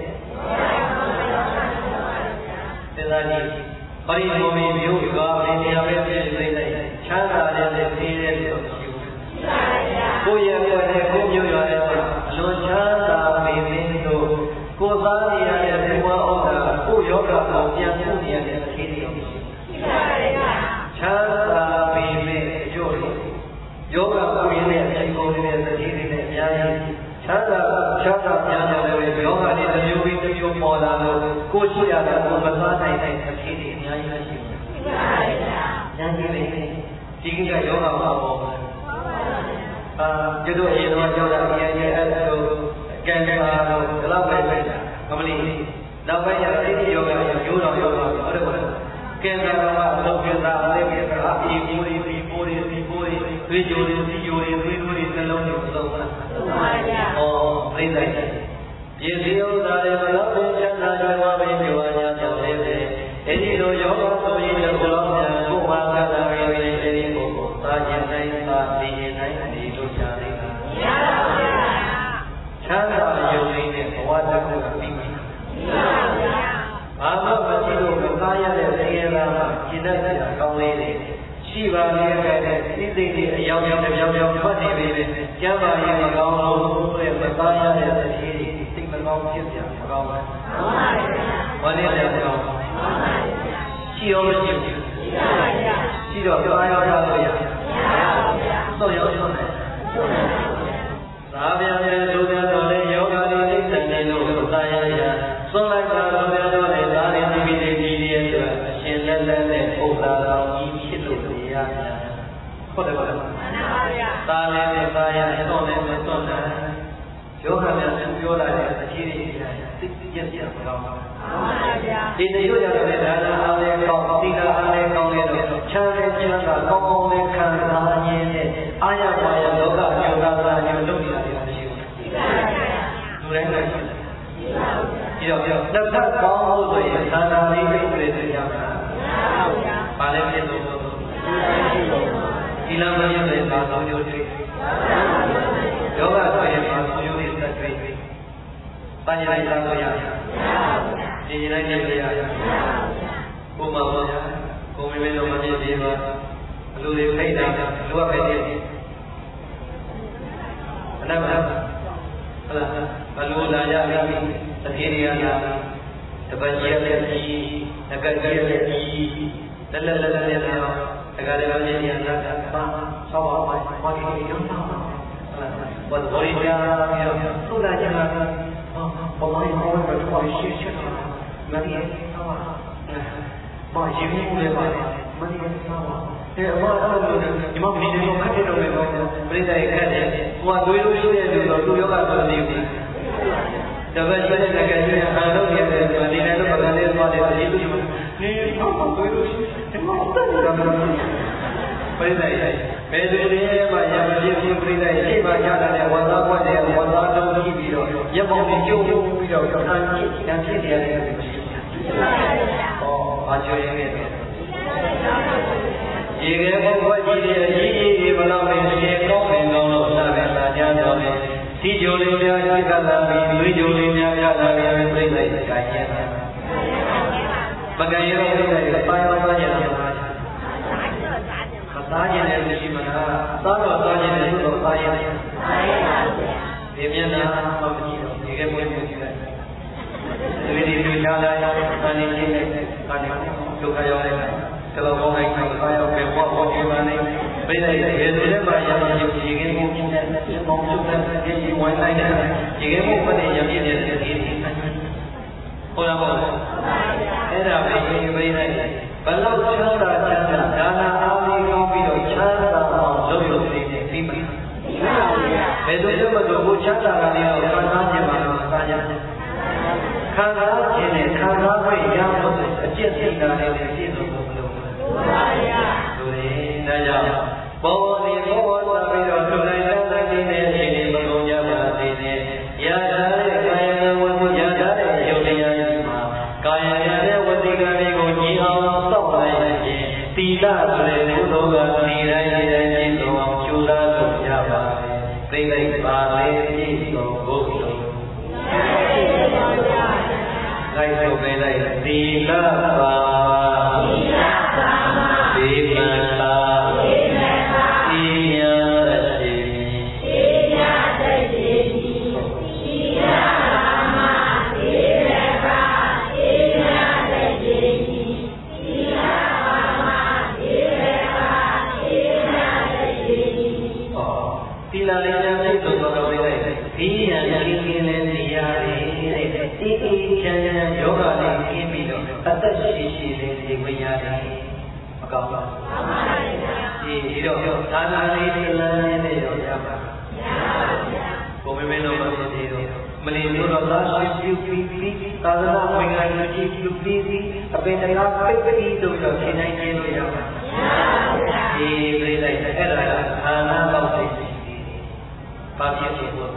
တရားကြီးပရိမောမီမျိုးကဘယ်နေရာပဲဖြစ်နေလိုက်ချမ်းသာတဲ့သိတဲ့လို့ရှိဘူး။ကိုယ့်ရဲ့ကိုယ်နဲ့ကိုယ်မျိုးရတဲ့အလွန်ချမ်းသာပေမင်းတို့ကိုယ်သားနေရတဲ့ဘဝဥစ္စာကိုယ်ယောဂကိုပြန်ပြုနေရတဲ့အခြေအနေကိုရှိပါတယ်။ချမ်းသာပေမင်းအကျိုးယောဂကိုရင်းတဲ့အချိန်ကုန်နေတဲ့သတိတွေနဲ့အများကြီးချမ်းသာပြန်ကြတယ်ယောဂတွေတစ်မျိုးပြီးတစ်မျိုးပေါ်လာလို့ကိုယ်ရှိရတာကိုမသွားနိုင်တဲ့အခြေအနေအများကြီးရှိပါတယ်။ရှိပါတယ်ဗျာ။ဉာဏ်ကြီးလေးဒီကိစ္စယောဂမှာပေါ်ပါတယ်။ကျွတ်အရင်တော့ကြောက်တာအရင်အဲ့လိုကံကံအားလို့ဒီလောက်ပဲပဲမမလီနောက်ပိုင်းကျအဲ့ဒီယောဂကိုရိုးတော်ယောဂကိုဟုတ်တယ်ပေါ့။ကံကံကအလုံးကျတာလည်းပဲအာဒီပူရီဒီပူရီသွေးကြိုတွေစီကြိုတွေသွေးကြိုတွေနှလုံးတွေသုံးတာဟုတ်ပါဗျာ။ဩသိတဲ့ယေစီဥဒ္ဒါရေမလောဘချမ်းသာကြွားပြီးပြောရကြတယ်လေ။အဲဒီလိုယောဂဆိုရင်လည်းဘုရားများကိုယ်မှာကတာရင်းအဲဒီကိုသာခြင်းတိုင်းသာသိရင်တိုင်းဒီလိုချလိုက်တာ။မှန်ပါဗျာ။ချမ်းသာရုံလေးနဲ့ဘဝတစ်ခုကပြီးပြီ။မှန်ပါဗျာ။ဘာမှမရှိလို့မသားရတဲ့ဆင်းရဲသားမှာကျင့်တတ်တဲ့ကောင်းလေးတွေရှိပါလေတဲ့သိသိတွေအယောင်ယောင်တစ်ယောင်ယောင်ထွက်နေပြီကျမ်းပါရင်မကောင်းလို့တဲ့မသားရတဲ့အခြေအနေစိတ်မကောင်းဖြစ်ပြန်မကောင်းပါဘူး။မှန်ပါဗျာ။ဘာလဲလဲမကောင်းပါဘူး။မှန်ပါဗျာ။ရှိရောမရှိဘူး။ရှိပါဗျာ။ရှိတော့သွားရောရလို့ရ။မရပါဗျာ။တော့ရောရောတယ်။သာဗျာရဲ့ဒုက္ခတော်နဲ့ယောဂလေးသိတဲ့နေလို့သာရရသွန်လိုက်တာတော်များတော်နဲ့သာရင်ဒီဒီဒီရဲ့အတွက်အရှင်လက်လက်နဲ့ဥစ္စာတော်ကြီးဖြစ်လို့ရများဟုတ်တယ်ဗျာမှန်ပါဗျာသာလည်းနဲ့သာရတော့လည်းနဲ့သွန်တယ်ယောဂများသူပြောလာတဲ့အခြေအနေတွေသိရက်ပြမကောင်းပါဘူးမှန်ပါဗျာဒီနေ့ရတဲ့ဒါနအားလည်းကောင်းသီလအားလည်းကောင်းတဲ့တော့ချမ်းသာချမ်းသာကောင်းကောင်းလေးခံစားရင်းနဲ့အာရပါရလောကယောဂသာမျိုးလုပ်နေတာတွေမရှိဘူးရှိပါဗျာလူတိုင်းလည်းရှိတယ်ရှိပါဗျာပြီးတော့တစ်ဖက်ကောင်းလို့ဆိုရင်သာသာလေးပြည့်စုံနေကြမှာမှန်ပါဗျာဘာလဲဖြစ်လို့ဒီလမ်းမရတဲ့ဘာသာမျိုးတွေယောဂဆိုရင်ဘာသာမျိုးတွေသက်တွေ့ပညာလိုက်လာလို့ရတယ်ဒီလိုက်နေရရတယ်ကိုမပါကိုမင်းတို့မပြည့်သေးပါအလိုတွေဖိတ်တာလိုအပ်ပဲတည်းအနမဟုတ်လားဘလိုလာရပြီသတိရရတပည့်ကြီးရဲ့那个也来来，那个也稍微把你养大了。我昨天突然间我妈一回来说去那里妈爷爷过来嘛，妈爷爷你妈平时说看这种没有，不是在看的，我对路现在就都有个问题。这个现在那个就是很多年的，你那个不干的话的，你对路你妈不是在，每对的嘛，也不是在，这把家的我拿过来，我拿东西比较，也帮你就比较看2天的那个。把酒也给一个国际的一不老的些高明高楼上面大家都的地球里面一个人比地球里面一个人比最最感谢不感谢的八幺八年3年的是么呢3年的是多3年里面呢我们一个不会去的这里就下来3年前就开要来这个我们开要给我去嘛呢为了别的嘛要有几个目标梦想的也是完来的几个目标的也是的后来အဲ့ဒါပဲဘယ်နဲ့ဘလောက်ချမ်းသာချမ်းသာဒါနာအားလေးကောင်းပြီးတော့ချမ်းသာအောင်လုပ်လို့နေတယ်ပြီးပါဘယ်လိုလုပ်မလို့ကိုချမ်းသာတာလေးတော့ခံစားခြင်းပါတော့စားကြခံစားခြင်းနဲ့ခံစားခွင့်ရဖို့အကျင့်စိတ်ဓာတ်နဲ့ပြည့်စုံဖို့မလုပ်ဘူးဆိုရင်ဒါကြောင့်ဘောနေဘောသာပြီးတော့လူတိုင်းတိုင်းတိုင်းနဲ့အခြေအနေမကုန်ကြပါသေးနဲ့ရတာတဲ့ကာယကဝတ္ထုရတာတဲ့ယုတ်တရားကြီးမှာကာယရတဲ့ဝတ္တိကလေးကိုညီအောင်စောင့်လိုက်ရင်သီလဆိုတဲ့ကုသိုလ်ကဒီတိုင်းဒီတိုင်းပြည့်စုံအောင်ကျူလာလို့ရပါတယ်သိလိုက်ပါလေပြည့်စုံဖို့လို့လိုက်ဆိုပေးလိုက်သီလပါသီလပါသေမသာသေမသာသိညာတရှိသိညာတရှိသိညာပါမသေမသာသိညာတရှိသိညာပါမသေမသာသိညာတရှိသီလလေးနဲ့ပြည့်စုံတော့ပေးလိုက်သိညာကြီးကင်းတဲ့တရားလေးတဲ့အေးအေးချမ်းချမ်းယောဂလေးကင်းပြီးတော့အသက်ရှိရှိလေးနေဝင်ရတယ်မကောင်းပါဘူးမှန်ပါဗျာဒီတော့ဒါနာလေးတွေလမ်းနဲ့ရောရပါဗျာကိုမင်းတို့မဖြစ်သေးတော့မလီတို့တော့သာရှိပြုပြီးသာသနာ့ဝင်ငါလူကြီးပြုပြီးအပင်တရားပိတ်ပြီးလို့တော့ရှင်းနိုင်နေလို့ရပါဗျာဒီပြိလိုက်အဲ့ဒါကဌာနတော့သိရှိပါဖြစ်ဖြစ်ပေါ့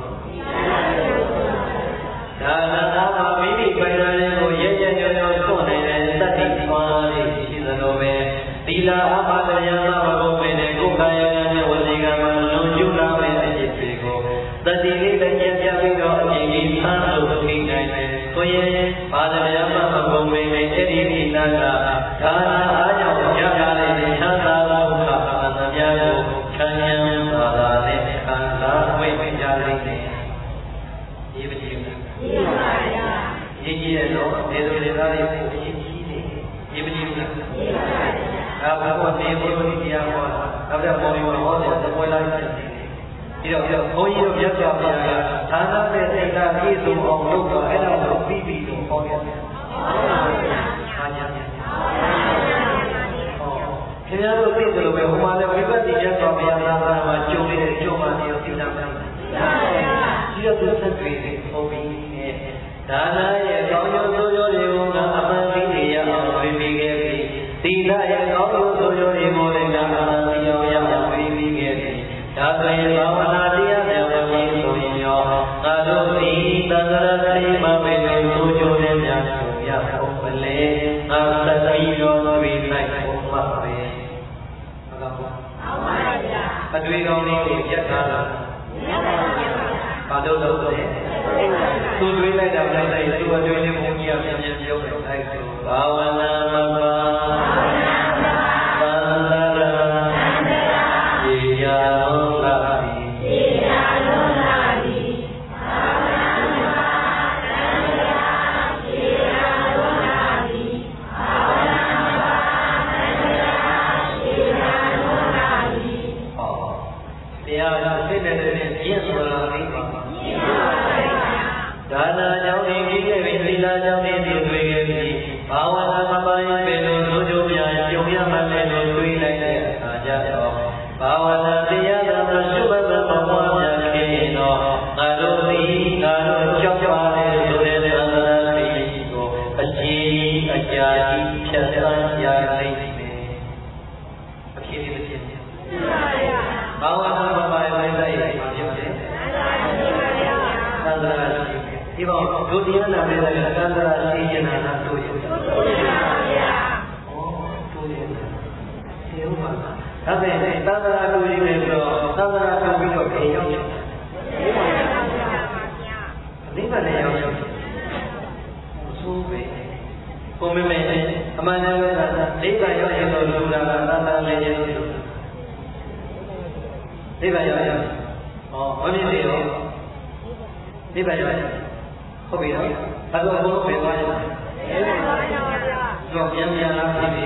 ဒါနသာမမိမိပိုင်ရတဲ့ကိုရဲရဲညွတ်ညွတ်ဆွနိုင်တဲ့တတိပွားလေးရှိသလိုပဲသီလအပါဒယနာဘုံပဲနဲ့ကိုယ်ကာယနဲ့ဝစီကံမှာလွန်ကျူးလာတဲ့အဖြစ်တွေကိုတတိလေးတစ်ချက်ပြပြီးတော့အရင်ကြီးဆန်းလို့သိနိုင်တယ်ဆိုရင်ပါဒယနာဘုံပဲနဲ့အဲ့ဒီသီလကဒါနအားကြောင့်ရတာလေချမ်းသာသောခါသာသမျှကိုချမ်းသာသာသာနဲ့ခံစားဝိပ္ပကြလိမ့်မယ်ဒီပတိဒီပါဗျာရေးကြည့်ရတော့ဒီလိုလေသားလေးကိုရေးကြည့်တယ်ဒီမကြည့်ဘူးလားဒီပါဗျာဒါဘုရားဒီဘုရားတရားဟောတာဒါပြမောင်ရောဟောတယ်သပွဲလိုက်တယ်ဒီတော့ဘုန်းကြီးတို့ပြတ်ပြပါဗျာဌာနနဲ့စိတ်ဓာတ်ပြည့်စုံအောင်လုပ်တော့အဲ့ဒါကိုပြီးလို့ဟောရတယ်ဟုတ်ပါဗျာအားကြခင်ဗျားတို့သိတယ်လို့ပဲဟိုမှာလည်းဝိပဿနာကျတော့ဘုရားသာသနာမှာကျုံနေတဲ့ကျုံမှနေကိုသိတာပါဗျာဒီတော့သူဆက်ပြီးဟောပြီးဒါနရဲ့ကောင်းကျိုးဆိုးကျိုးတွေကိုငါအမှန်သိနေရအောင်ဝေပြီးခဲ့ပြီသီလရဲ့ကောင်းကျိုးဆိုးကျိုးတွေကိုလည်းငါအမှန်သိအောင်ရအောင်ဝေပြီးခဲ့ပြီဒါဆိုရင်ဘာဝနာတရားများဝေပြီးဆိုရင်ရောငါတို့ဒီသံဃာတိမဝေလို့ဆိုးကျိုးတွေများကိုရအောင်မလဲငါသတိရောဝေလိုက်ဖို့မှပဲဟုတ်ပါဘူးဟုတ်ပါဗျာအတွေ့အကြုံလေးကိုရက်ထားတာရပါဗျာဘာလို့လဲသူတွေးလိုက်တာလိုက်လိုက်သူအတွေ့လေးဘုန်းကြီးကပြန်ပြန်ပြောတယ်အဲဆိုဘာဝနာမပါသံဃာရေရာလုံးလာပြီရေရာလုံးလာပြီဘာဝနာမပါသံဃာရေရာလုံးလာပြီဘာဝနာမပိုင်းပဲလို့ဆိုကြများကြုံရမှလည်းလို့တွေးလိုက်တဲ့အခါကျတော့ဘာဝနာတရားသာရှုမှတ်သောဘဝများခင်တော့ငါတို့သည်ငါတို့ကြောက်ပါလေဆိုတဲ့သံဃာတိကိုအကြီးအကျယ်ဖြတ်သန်းရလိမ့်မယ်အဖြစ်ဒီမဖြစ်ဘူးဘာဝနာမပိုင်းပဲလိုက်ပါဖြစ်တယ်သံဃာဒီဘောဒုတိယနာနဲ့သံဃာရှိရင်နာတို့ရဒါပေမဲ့သံဃာတို့ကြီးလည်းဆိုတော့သံဃာတို့ပြီးတော့ခေရောက်တယ်နိဗ္ဗာန်နဲ့ရောက်တယ်ဆိုပဲပုံမမဲ့အမှန်တကယ်နိဗ္ဗာန်ရောက်ရင်တော့လူလာတာသံဃာလည်းရဲ့နိဗ္ဗာန်ရောက်ရင်ဟောမမြင်သေးရောနိဗ္ဗာန်ရောက်ရင်ဟုတ်ပြီနော်ဒါတော့ဘုရားပြေသွားရင်တော့ပြန်ပြန်လာပြီ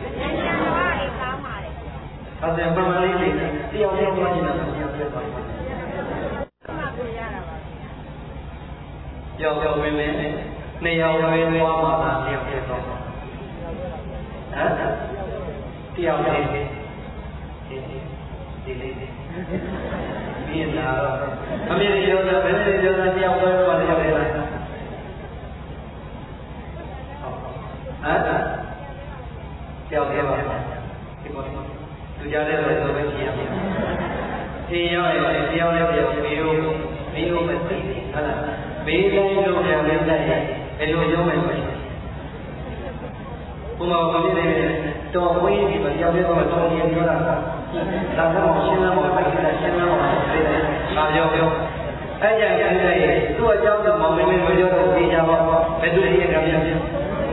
အဲ့ဒါပမာလေးတွေတယောက်တယောက်မှနေတာပြန်ပြသွားတယ်။ကြောက်ကြောက်ဝင်နေနှစ်ယောက်ပဲသွားမှသာတယောက်ပြတော့ဟမ်တယောက်လေးဒီပြီးရင်လာတော့အမေရောတော့ဘယ်လိုပြောတာတယောက်ပဲသွားတယ်လေဟမ်တယောက်ပဲပါဒီပေါ်သူကြားတဲ့လိုပဲရှိရမယ်။ဒီရောက်ရင်တရားလည်းပြောမီးလို့မသိဟုတ်လား။မေးတိုင်းလို့ပြန်လဲတိုက်ဘယ်လိုရုံးမယ်လဲ။ဘုမောဘာဖြစ်လဲတော်ဝင်းဒီမှာရောက်တဲ့တော့တော်ရင်ပြောတာ။ဒါတော့ရှင်းလင်းဖို့ပိုက်တာရှင်းလင်းဖို့ပြေးတယ်။အားပြောအဲ့ကြရင်လည်းသူ့အကြောင်းတော့မောင်မင်းမပြောတော့သိကြပါဘော။ဘယ်သူရဲ့ကံပြန်ပြန်။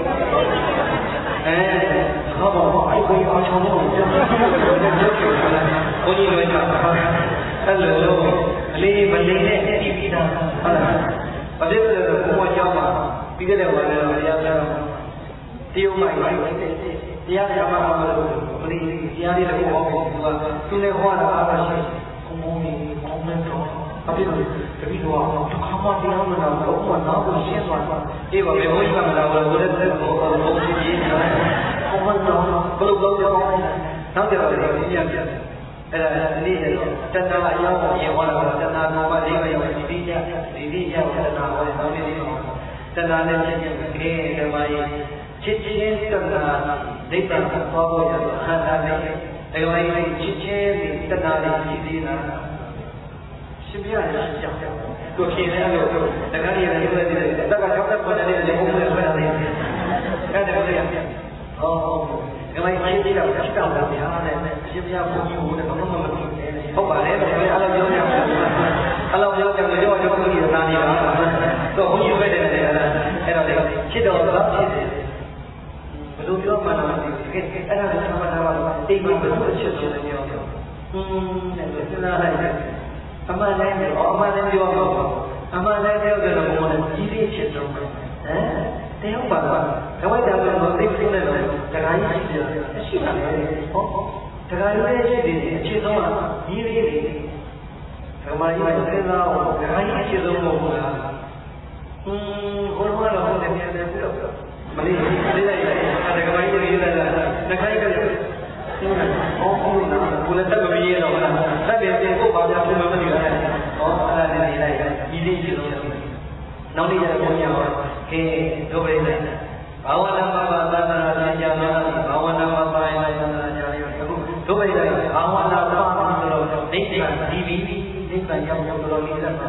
ဟောပါဘောအဲ့ကိုအောင်ချောင်းလို့ပြောဘုန်းကြီးတွေအဲ့လိုအလေးမလေးနဲ့တည်ပြီးတာဟုတ်လားဘာဖြစ်လဲဆိုတော့ဘုရားကျောင်းမှာပြီးခဲ့တဲ့ဝါလည်းတရားပြောတော့တရုတ်မိုက်တရားရမှာမလို့မလေးတရားလေးလည်းဟောပြီးသူလည်းဟောတာအားရှိဘုံဘုံကြီးဘုံနဲ့တော့အပြည့်တပည့်တော်တော့ခါမတရားမလားတော့ဘာနာကိုရှင်းသွားတာအေးပါဘယ်ဘုန်းကြီးကမလာဘူးလို့လည်းဘုံကြီးကြီးနေတာဘုံကတော့ဘလို့ပြောနောက်ကြတော့ဒီညပြအဲ့ဒါနေ့တော့တဏှာအရောက်ရေဟောတာတဏှာနာမလေးပဲရောက်ဒီတိကျတဏှာဟောတယ်နောက်နေ့တဏှာနဲ့ဖြစ်ခြင်းခဲဓမ္မရဲ့ချစ်ချင်းတဏှာဒိဋ္ဌာန်ပေါ်ပေါ်ရဟန္တာနဲ့ဒီဝိုင်းချစ်ချင်းတဏှာလေးရှိသေးလားရှင်ပြရတယ်ရှင်းပြကိုခင်လဲလို့တခါတည်းလည်းပြောတယ်တက်ကကြောက်တဲ့ပုံနဲ့လည်းဘုံနဲ့ဆွဲတာလေအဲ့ဒါလည်းဟောဒီမိုင်းချင်းကြီးတော့ချက်တောက်တာဗျာတဲ့ရှင်ပြဘုံကြီးဟိုလည်းဘာမှမသိဟုတ်ပါလေအဲ့လိုပြောကြတယ်အဲ့လိုပြောကြတယ်ရောဘုံကြီးသာနေတာတော့ဘုံကြီးပဲတယ်အဲ့တော့ချစ်တော်ဘာဖြစ်တယ်ဘယ်လိုပြောမှန်းတော့အဲ့ဒါလည်းသမထပါတိတ်ပြီးဘယ်လိုချစ်တယ်လဲပြောတဲ့စဉ်းစားလိုက်တယ်အမှန်တည်းပြောအမှန်တည်းပြောတော့အမှန်တည်းပြောကြတော့ဘုံကကြီးလေးချစ်တော့ဟမ်တရားပါလားခဝိုက်တာကတော့သိဖို့နဲ့တော့တခါကြီးရှိတယ်ရှိတာလေဟောတခါကြီးရှိတယ်အခြေဆုံးကကြီးလေးတွေဓမ္မကြီးကစဉ်းစားအောင်တခါကြီးအခြေဆုံးမဟုတ်ဘူးလားဟိုကတော့ဟိုလည်းပြန်တယ်ပြီးတော့မလေးလေးလိုက်တယ်အဲ့ဒါကမှကြီးလေးလိုက်တာတခါကြီးကဟောဟုတ်လားဘုလည်းတက်မပြေးတော့လားတက်ပြန်ပြန်ကိုပါပြဖို့မမသိဘူးဟောအဲ့ဒါလေးလိုက်ကြီးလေးအခြေဆုံးနောက်နေ့ကျတော့ဘုန်းကြီးကကဲဒုပရိသတ်ဘာဝနာမပါသန္တာဆင်ကြမှာဘာဝနာမပါရင်သန္တာကြာရအခုဒုပရိသတ်ဘာဝနာပါဆိုတော့ဒိဋ္ဌိဒီပြီးဒိဋ္ဌိရောက်တော့လေးလာ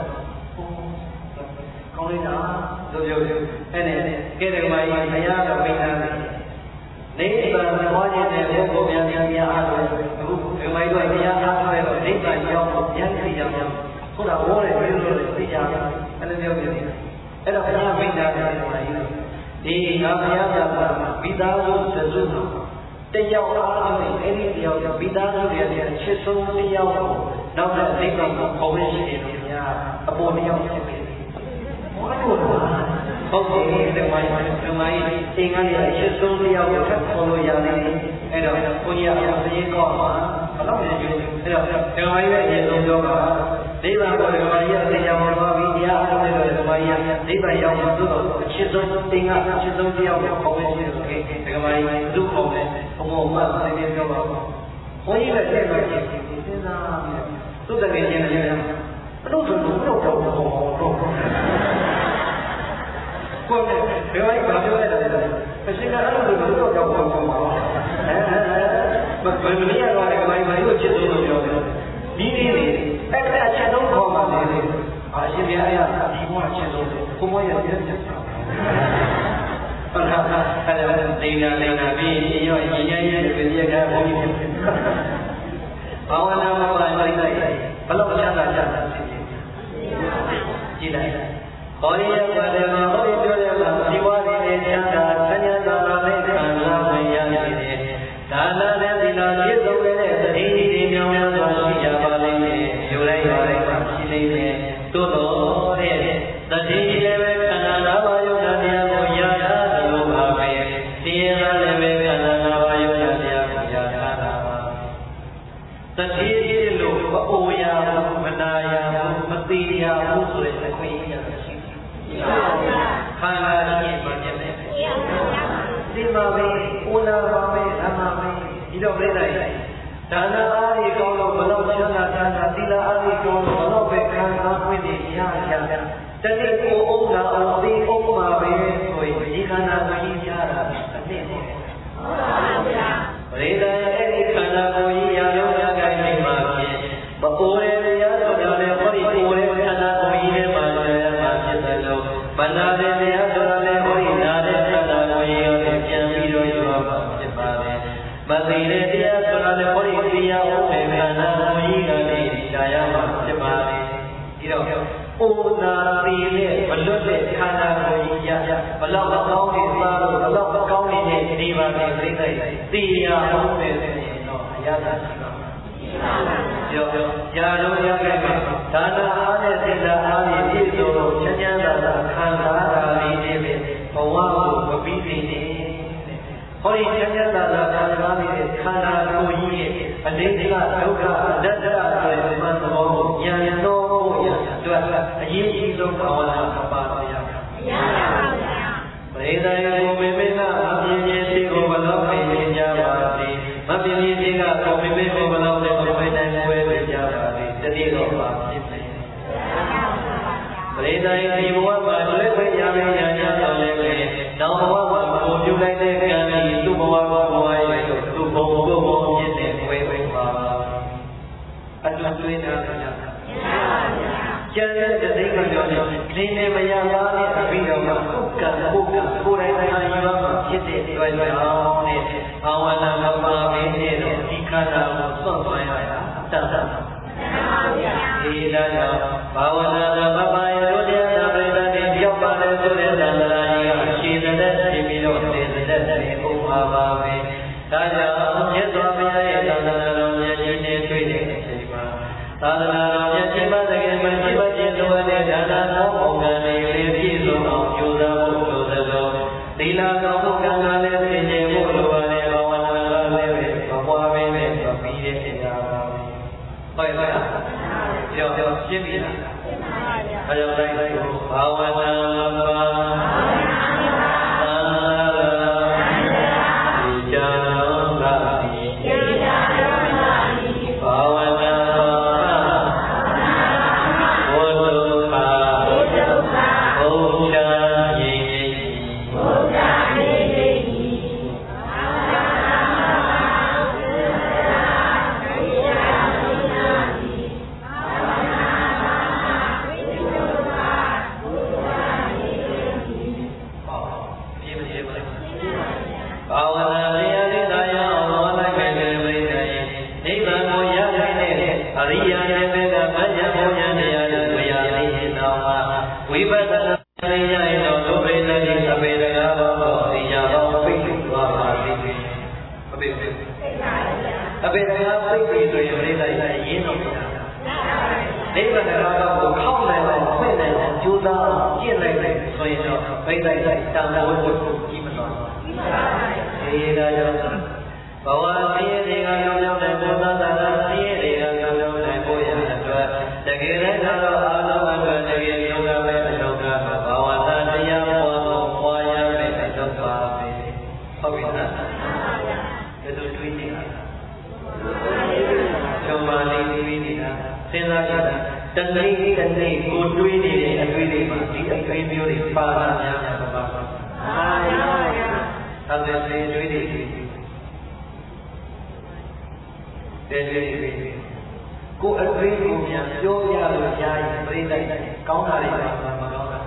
ကောင်းလိုက်တာတို့ပြောအဲ့နဲ့ကဲတယ်မကြီးဘုရားတော်မိန့်ထားတယ်နိဗ္ဗာန်ဟောခြင်းတဲ့ဘုရားများအားထုတ်အခုဒီမိုင်းတို့တရားအားထုတ်ရတော့နိဗ္ဗာန်ရောက်တော့ဉာဏ်သိကြမှာဆိုတာဟောတယ်ဘယ်လိုလဲသိကြမှာအဲ့လိုပြောပြတယ်အဲ့တော့ဘုရားမိန့်တာတယ်ဒီငါဘုရားပြတာမိသားစုစုတယောက်အားလုံးအဲ့ဒီတယောက်မိသားစုတွေရဲ့ချစ်ဆုံးတယောက်ကိုနောက်တဲ့အိမ်တော်ကိုခေါ်ဝင်ရှိတယ်လို့ဘုရားအပေါ်တယောက်ဖြစ်ပြီဟုတ်တယ်ဒီမိုင်းအိမ်ကနေအချစ်ဆုံးတယောက်ကိုထပ်ခေါ်လို့ရတယ်အဲ့တော့ဘုရားအရင်ကောမှာဘယ်တော့မှမကြည့်ဘူးအဲ့တော့ဒီမိုင်းရဲ့အရင်ဆုံးပြောတာနိဗ္ဗာန်ကိုဓမ္မကြီးအသေးချာပေါ်သွားပြီးတရားအားထုတ်တဲ့ဓမ္မကြီးနိဗ္ဗာန်ရောက်မှာသို့တော့အချင်းဆုံးတင်ကအချင်းဆုံးတရားကိုခေါ်မယ်ရှိလို့ဓမ္မကြီးသူ့ခေါ်မယ်ဘုံဘုံမှသိနေပြောပါဘုန်းကြီးလည်းတဲ့တော့စဉ်းစားပြီးသူ့တကယ်ချင်းလည်းဘလို့ဆိုလို့တော့ကိုယ်နဲ့ဘယ်ဝိုင်းဘာပြောရလဲအရှင်ကအဲ့လိုဆိုတော့ကြောက်ပါမှာဘယ်မနည်းတော့လည်းဘာလို့ချစ်လို့ပြောတယ်ဒီနည်းလေးအဲ့ဒါချက်တော့ခေါ်ပါလေအာရှင်ဘုရားကဒီဘုရားချက်တော့ဘုံမရပြည့်ပြည့်တာဟုတ်လားအဲ့ဒါလည်းသိနေတာပြီးရောရင်းရင်းရဲ့ပြည့်ကဘုန်းကြီးဘာဝနာမှာပါလိုက်ဘလို့ချမ်းသာကြတာကြည့်လိုက်ဟောရရပါတယ်မှာဟောရပြောတယ်မှာဒီဝါရီနဲ့ချမ်းသာဆញ្ញသာလာတဲ့ခန္ဓာဝင်ရနေတယ်ဒါနနဲ့သီလပြည့်စုံတဲ့သတိတွေမြောင်းများစွာရှိကြပါလိမ့်မယ်ယူလိုက်ပါလိုက်ပါရှိလိမ့်မယ်သို့တော်တဲ့သတိလည်းပဲခန္ဓာ၅ပါးယုံနာတရားကိုရရသလိုပါပဲတရားလည်းပဲခန္ဓာ၅ပါးယုံနာတရားကိုရရတာပါသတိလို့မအိုရဘူးမနာရဘူးမသိရဘူးဆိုတဲ့အခွင့်အရေးရှိခန္ဓာရှိမှပြည့်မယ်ဒီမှာပဲဥနာပါပဲဓမ္မပဲဒီတော့ပြလိုက်ဒါနအားဖြင့်ကောင်းလို့ဘလို့ချမ်းသာချမ်းသာသီလအားဖြင့်ကောင်းလို့ဘလို့ပဲခံစားခွင့်နဲ့ရရတတိကိုဥစ္စာအောင်ဒီဥပမာပဲဆိုရင်ဒီခန္ဓာကိုကြီးရတာအနည်းနဲ့ဟုတ်ပါဗျာပရိသတ်ရဲ့ဒီခန္ဓာကိုကြီးရလို့ရကြနိုင်မှာဖြစ်မပေါ်ရတရားတော်တော်နဲ့ဟောဒီပေါ်ရခန္ဓာကိုကြီးနဲ့ပါရမှာဖြစ်တယ်လို့မနာတဲ့တရားတော်တော်နဲ့ဟောဒီနာတဲ့ခန္ဓာကိုကြီးရောပြန်ပြီးတော့ရမှာဖြစ်ပါတယ်မသိတဲ့တရားတော်တော်နဲ့ဟောဒီတရားဟုတ်တဲ့ခန္ဓာကိုကြီးကနေရှားရမှာဖြစ်ပါတယ်ဒီတော့ဩနာတိနဲ့ဘလွတ်တဲ့ခန္ဓာကိုကြီးရဘလောက်ကောင်းနေသားလို့ဘလောက်ကောင်းနေတဲ့ဒီပါတဲ့ပြိဿသိရဟုတ်တဲ့ဆိုရင်တော့အရသာရှိပါမှာပြောရာလုံးရခဲ့မှာဒါနအားနဲ့သီလအားဖြင့်ပြည့်စုံလို့ချမ်းချမ်းသာသာခံစားတာလေးနဲ့ပဲဘဝကိုမပြီးသေးနဲ့ဟောဒီချမ်းချမ်းသာသာခံစားနေတဲ့ခန္ဓာကိုယ်ကြီးရဲ့အနိစ္စဒုက္ခအနတ္တဆိုတဲ့မှန်သဘောကိုဉာဏ်တော်ဖို့ရအတွက်အရေးကြီးဆုံးဘာဝနာပါပါဗျာမရပါဘူးဗျာပရိသတ်ကိုမေမေနာအပြင်းပြင်းသေးကိုဘလို့ပြင်ကြပါစေမပြင်းပြင်းသေးကကိုမေမေကိုဘလို့နဲ့ကိုမေတိုင်းဝဲပြကြပါစေတတိတော်ပါဖြစ်မယ်ပရိသတ်ဒီဘဝမှာလွဲခွင့်ရမယ်ညာညာတော်လည်းပဲနောက်ဘဝမှာကိုပြုလိုက်တဲ့ကံဒီသူ့ဘဝဘဝရဲ့သူ့ဘုံဘုံဖြစ်တဲ့ဝဲဝဲပါအတူတူနေတာကျန်တဲ့တိတ်မပြောနဲ့ဒီနေ့မရပါနဲ့အပြီးတော့ကံကိုယ်တိုင်ခံယူရမှာဖြစ်တဲ့တွေ့ရအောင်နဲ့ဘာဝနာမပါဘဲနဲ့တော့ဒီခန္ဓာကိုစွန့်သွားရတာတတ်တာပါဗျာဒီလာတော့ဘာဝနာမပါရလို့တရားပရိသတ်တွေပြောပါလေဆိုတဲ့သံဃာကြီးကရှင်းတဲ့ဖြစ်ပြီးတော့သိတဲ့ဥပမာပါပဲဒါကြောင့်မြတ်စွာဘုရားရဲ့သံဃာတော်မြတ်ကြီးနဲ့တွေ့တဲ့အချိန်မှာသာသနာတော်မြတ်ကြီးမတကယ်မှရှိပါခြင်းလိုတဲ့ဒါနသောဘုံကံတွေပြည့်စုံအောင်ကြိုးစားဖို့လိုသလိုသီလကောင်းမှုကံကလည်းသိကျင်ဖို့လိုပါတယ်ဘာဝနာကလည်းပဲမပွားဘဲနဲ့ပြီးတဲ့တရားပါဟုတ်ပါလားပြောရှင်းပြီလားအဲကြောင့်တိုင်းကိုဘာဝနာပါတကယ်လည်းစဉ်းစားကြည့်တနေ့ကိုတွေးနေတဲ့အတွေးတွေမှာဒီအတွေးမျိုးတွေပါတာများများပါပါအဲ့ဒါတွေတွေးတွေကိုအတွေးကိုများပြောရလို့ကြားရင်ပြိတ္တိကောင်းတာတွေပါမကောင်းတာ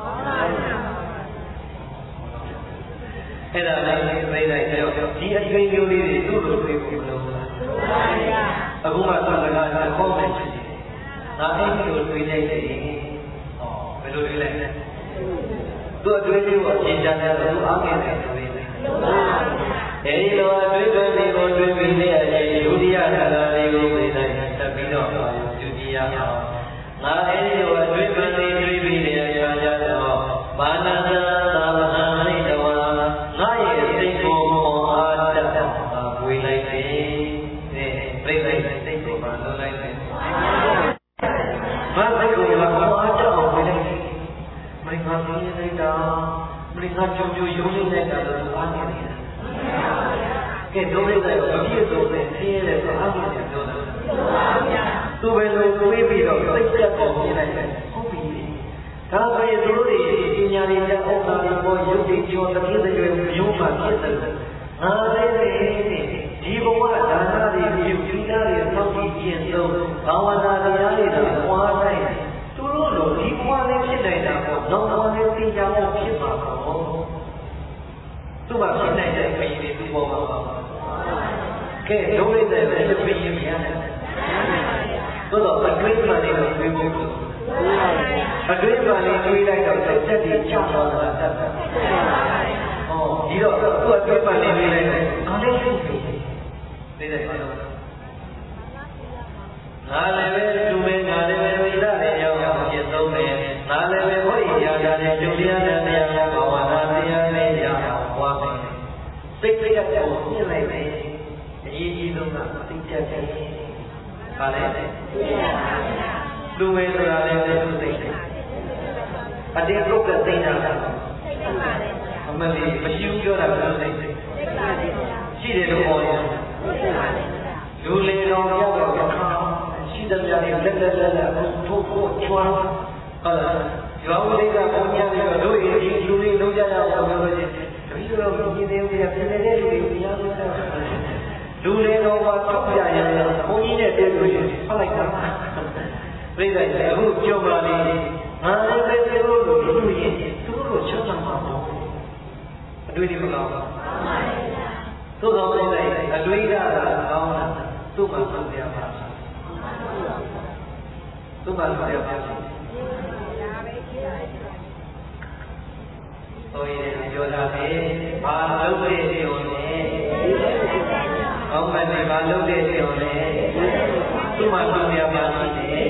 အဲ့ဒါလည်းပြိတ္တိပြောဒီအတွေးမျိုးလေးတွေသူ့လိုတွေးဖို့မလုပ်ဘူးအခုမှသံဃာကခေါ်မယ်ရှိတယ်ငါအဲ့ဒီလိုတွေးလိုက်တယ်ဘယ်လိုတွေးလိုက်လဲသူ့အတွေးလေးကိုအရှင်းကြတယ်သူအားငယ်တယ်ဆိုရင်အဲဒီလိုအတွေးတွေတွေကိုတွေးပြီးတဲ့အချိန်ဒုတိယသံဃာလေးကိုပြိတ္တိတက်ပြီးတော့ဒုတိယအောင်ငါအဲ့ဒီလိုအတွေးတွေတွေးပြီးတဲ့အချိန်ကျတော့မာနသာသာမဟံလိတဝါငါရဲ့စိတ်ကိုအားတက်ဝေလိုက်တယ်ပြိတ္တိစိတ်ကိုမှလုံးလိုက်တယ်ဘာစိတ်ကိုမှအားတက်အောင်ဝေလိုက်တယ်မင်းကသိနေတာမင်းကကြုံရုံနေတာလို့အားနေတယ်ကဲဒုက္ခတွေအပြည့်စုံနဲ့ဆင်းရဲတဲ့အားကြီးတယ်ပြောတာသူပဲလို့တွေးပြီးတော့စိတ်တက်ပေါ်နေလိုက်တယ်ဟုတ်ပြီဒါဆိုရင်တို့တွေပညာတွေတက်အောင်လာပေါ်ရုပ်တွေကျော်တတိယတွေမျိုးမှဖြစ်တယ်ငါလည်းဒီဘဝဒါနတွေပြုပြီးသားတွေသောက်ပြီးပြည့်စုံဘာဝနာတရားတွေတော့ပွားနိုင်သူတို့လိုဒီဘဝလေးဖြစ်နေတာပေါ့နောက်ဘဝလေးသိကြဖို့ဖြစ်ပါတော့သူ့မှာဖြစ်နိုင်တဲ့ခရီးတွေသူ့ပေါ်မှာပါကဲဒုက္ခတွေပဲပြည့်ရင်မရတယ်သို့တော့အတွင်းမှာနေတော့ပြေဖို့အတွင်းမှာနေတွေးလိုက်တော့စိတ်သက်တွေချသွားတာတတ်တယ်ဟောဒီတော့သူ့အတွင်းမှာနေတွေးလိုက်တယ်ငါလည်းရှိပြီသိတယ်ပါတော့ငါလည်းပဲသူမင်းငါလည်းပဲဝိသရဲ့ရောက်ရောက်ဖြစ်ဆုံးတယ်ငါလည်းပဲဟောဒီရာရာနဲ့ကျုပ်တရားနဲ့တရားဘာဝနာတရားနဲ့ရအောင်ပွားမယ်စိတ်ကြက်ကိုပြည့်လိုက်မယ်အရေးကြီးဆုံးကစိတ်ကြက်တယ်ဟာလေလူဝဲဆိုတာလည်းသူစိတ်တယ်အတေရုပ်ကသိနေတာအမလီမရှိဘူးပြောတာကစိတ်တယ်ရှိတယ်လို့ပြောရင်လူလေတော်ရောက်တော့ရှိတဲ့ကြတဲ့လက်ထိုးချွားဟုတ်လားရောင်းလေးကဘုံညာပြီးတော့တို့ဒီလူတွေလုံးကြရအောင်ပြောလို့ရှိရင်တပည့်တော်ကိုကြီးသေးဦးရပြည်နေတဲ့လူတွေများလို့လူလေတော်ကတောက်ပြရရင်ဘုန်းကြီးနဲ့တွေ့လို့ရှိရင်ဖတ်လိုက်တာပြိဿရဲ့အခုကြုံလာနေငါလည်းပဲသူတို့လိုလူတွေသူတို့လိုချမ်းသာမှာပေါ့အတွေ့အကြုံမကောင်းဘူးသို့တော်ပြိဿရဲ့အတွေ့အကြုံကောင်းတာသူ့မှာပြပြပါသူ့မှာပြပြပါဟိုရင်ပြောတာပဲဘာလုပ်တဲ့ပြုံးလဲဟောမယ်ဘာလုပ်တဲ့ပြုံးလဲသူ့မှာပြပြပါရှိတယ်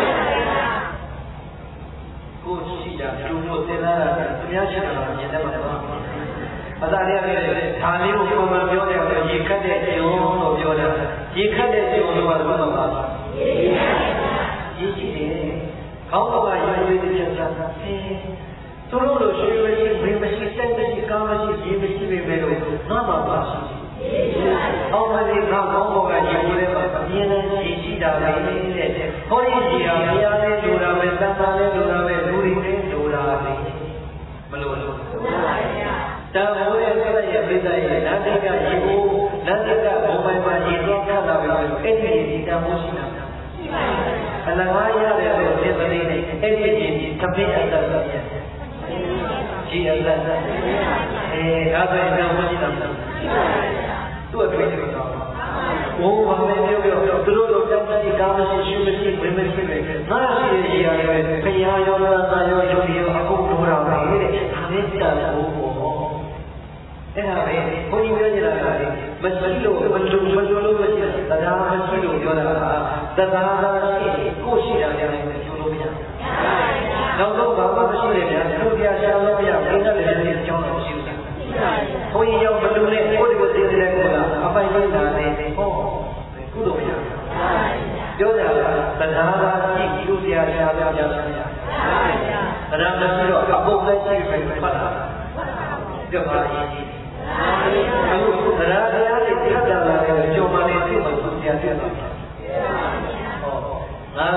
ကိုရှိတာကျုံလို့သင်လာတာသူများရှိတာမြင်တတ်မှာပါအသာရရတယ်ဒါလေးကိုပုံမှန်ပြောတယ်ရေခတ်တဲ့ပြုံးလို့ပြောတာရေခတ်တဲ့ပြုံးလို့ဘာလို့ပါရေရှိတယ်ခေါင်းကရွေးရွေးချက်ချက်သူတို့လိုရှိမရှိဘယ်မရှိတဲ့မရှိကောင်းမရှိရေးမရှိပဲပဲလို့ငါမှပါရှိ။အော်မလေးကောင်းကောင်းကရေးလို့လည်းအမြင်နဲ့ရှိတာပဲတဲ့။ခေါင်းရည်ကြီးဟာဘုရားလေးလိုတာပဲသံဃာလေးလိုတာပဲလူတွေလည်းလိုတာပဲမလို့လို့တန်ဖိုးရဲ့ဆက်ရဲ့ပြိဿရဲ့နန္တိကရေကိုနန္တိကဘုံပိုင်မှာရေတော့ခတ်တာပဲအဲ့ဒီဒီတန်ဖိုးရှိတာရှိပါဘူး။အလကားရတဲ့ဖြစ်တဲ့အဲ့ဒီဒီကပိအတ္တဆိုရဲ့ရှိရတဲ့ဒါပဲတော့မရှိတာသူ့အတွက်တော့ဘိုးဘာလဲပြောသူတို့တော့ကြောက်တဲ့ကာမရှိရှိမရှိဘယ်မရှိပဲငါရှိရရတယ်ခရီးရောသာရောယုံရောအခုလိုတာပဲတဲ့ဒါနဲ့တာလို့အဲ့ဒါပဲဘုန်းကြီးပြောနေတာကမရှိလို့မလို့မရှိတရားမရှိလို့ပြောတာကတရားသာရှိကိုရှိတာလည်းပြောလို့မရနောက်တော့ဘာမှမရှိလေဗျာသူတရားရှာလို့မရဘုရားလည်းအကြောင်းမရှိဘူးဘုန်းကြီးရောက်ဘလူနဲ့ကိုယ်ကိုသိတဲ့ကောအပိုင်ပိုင်တာနဲ့ဟောကုသိုလ်ရပြောကြတာတရားသာရှိသူတရားရှာလို့ရတာတရားမရှိတော့အပုတ်နဲ့ရှိပဲဖတ်တာပြောပါရင်အခုတရားတွေသိကြလာတယ်ကြော်မနေသူ့မှာသူတရားပြတ်တာဟောငါ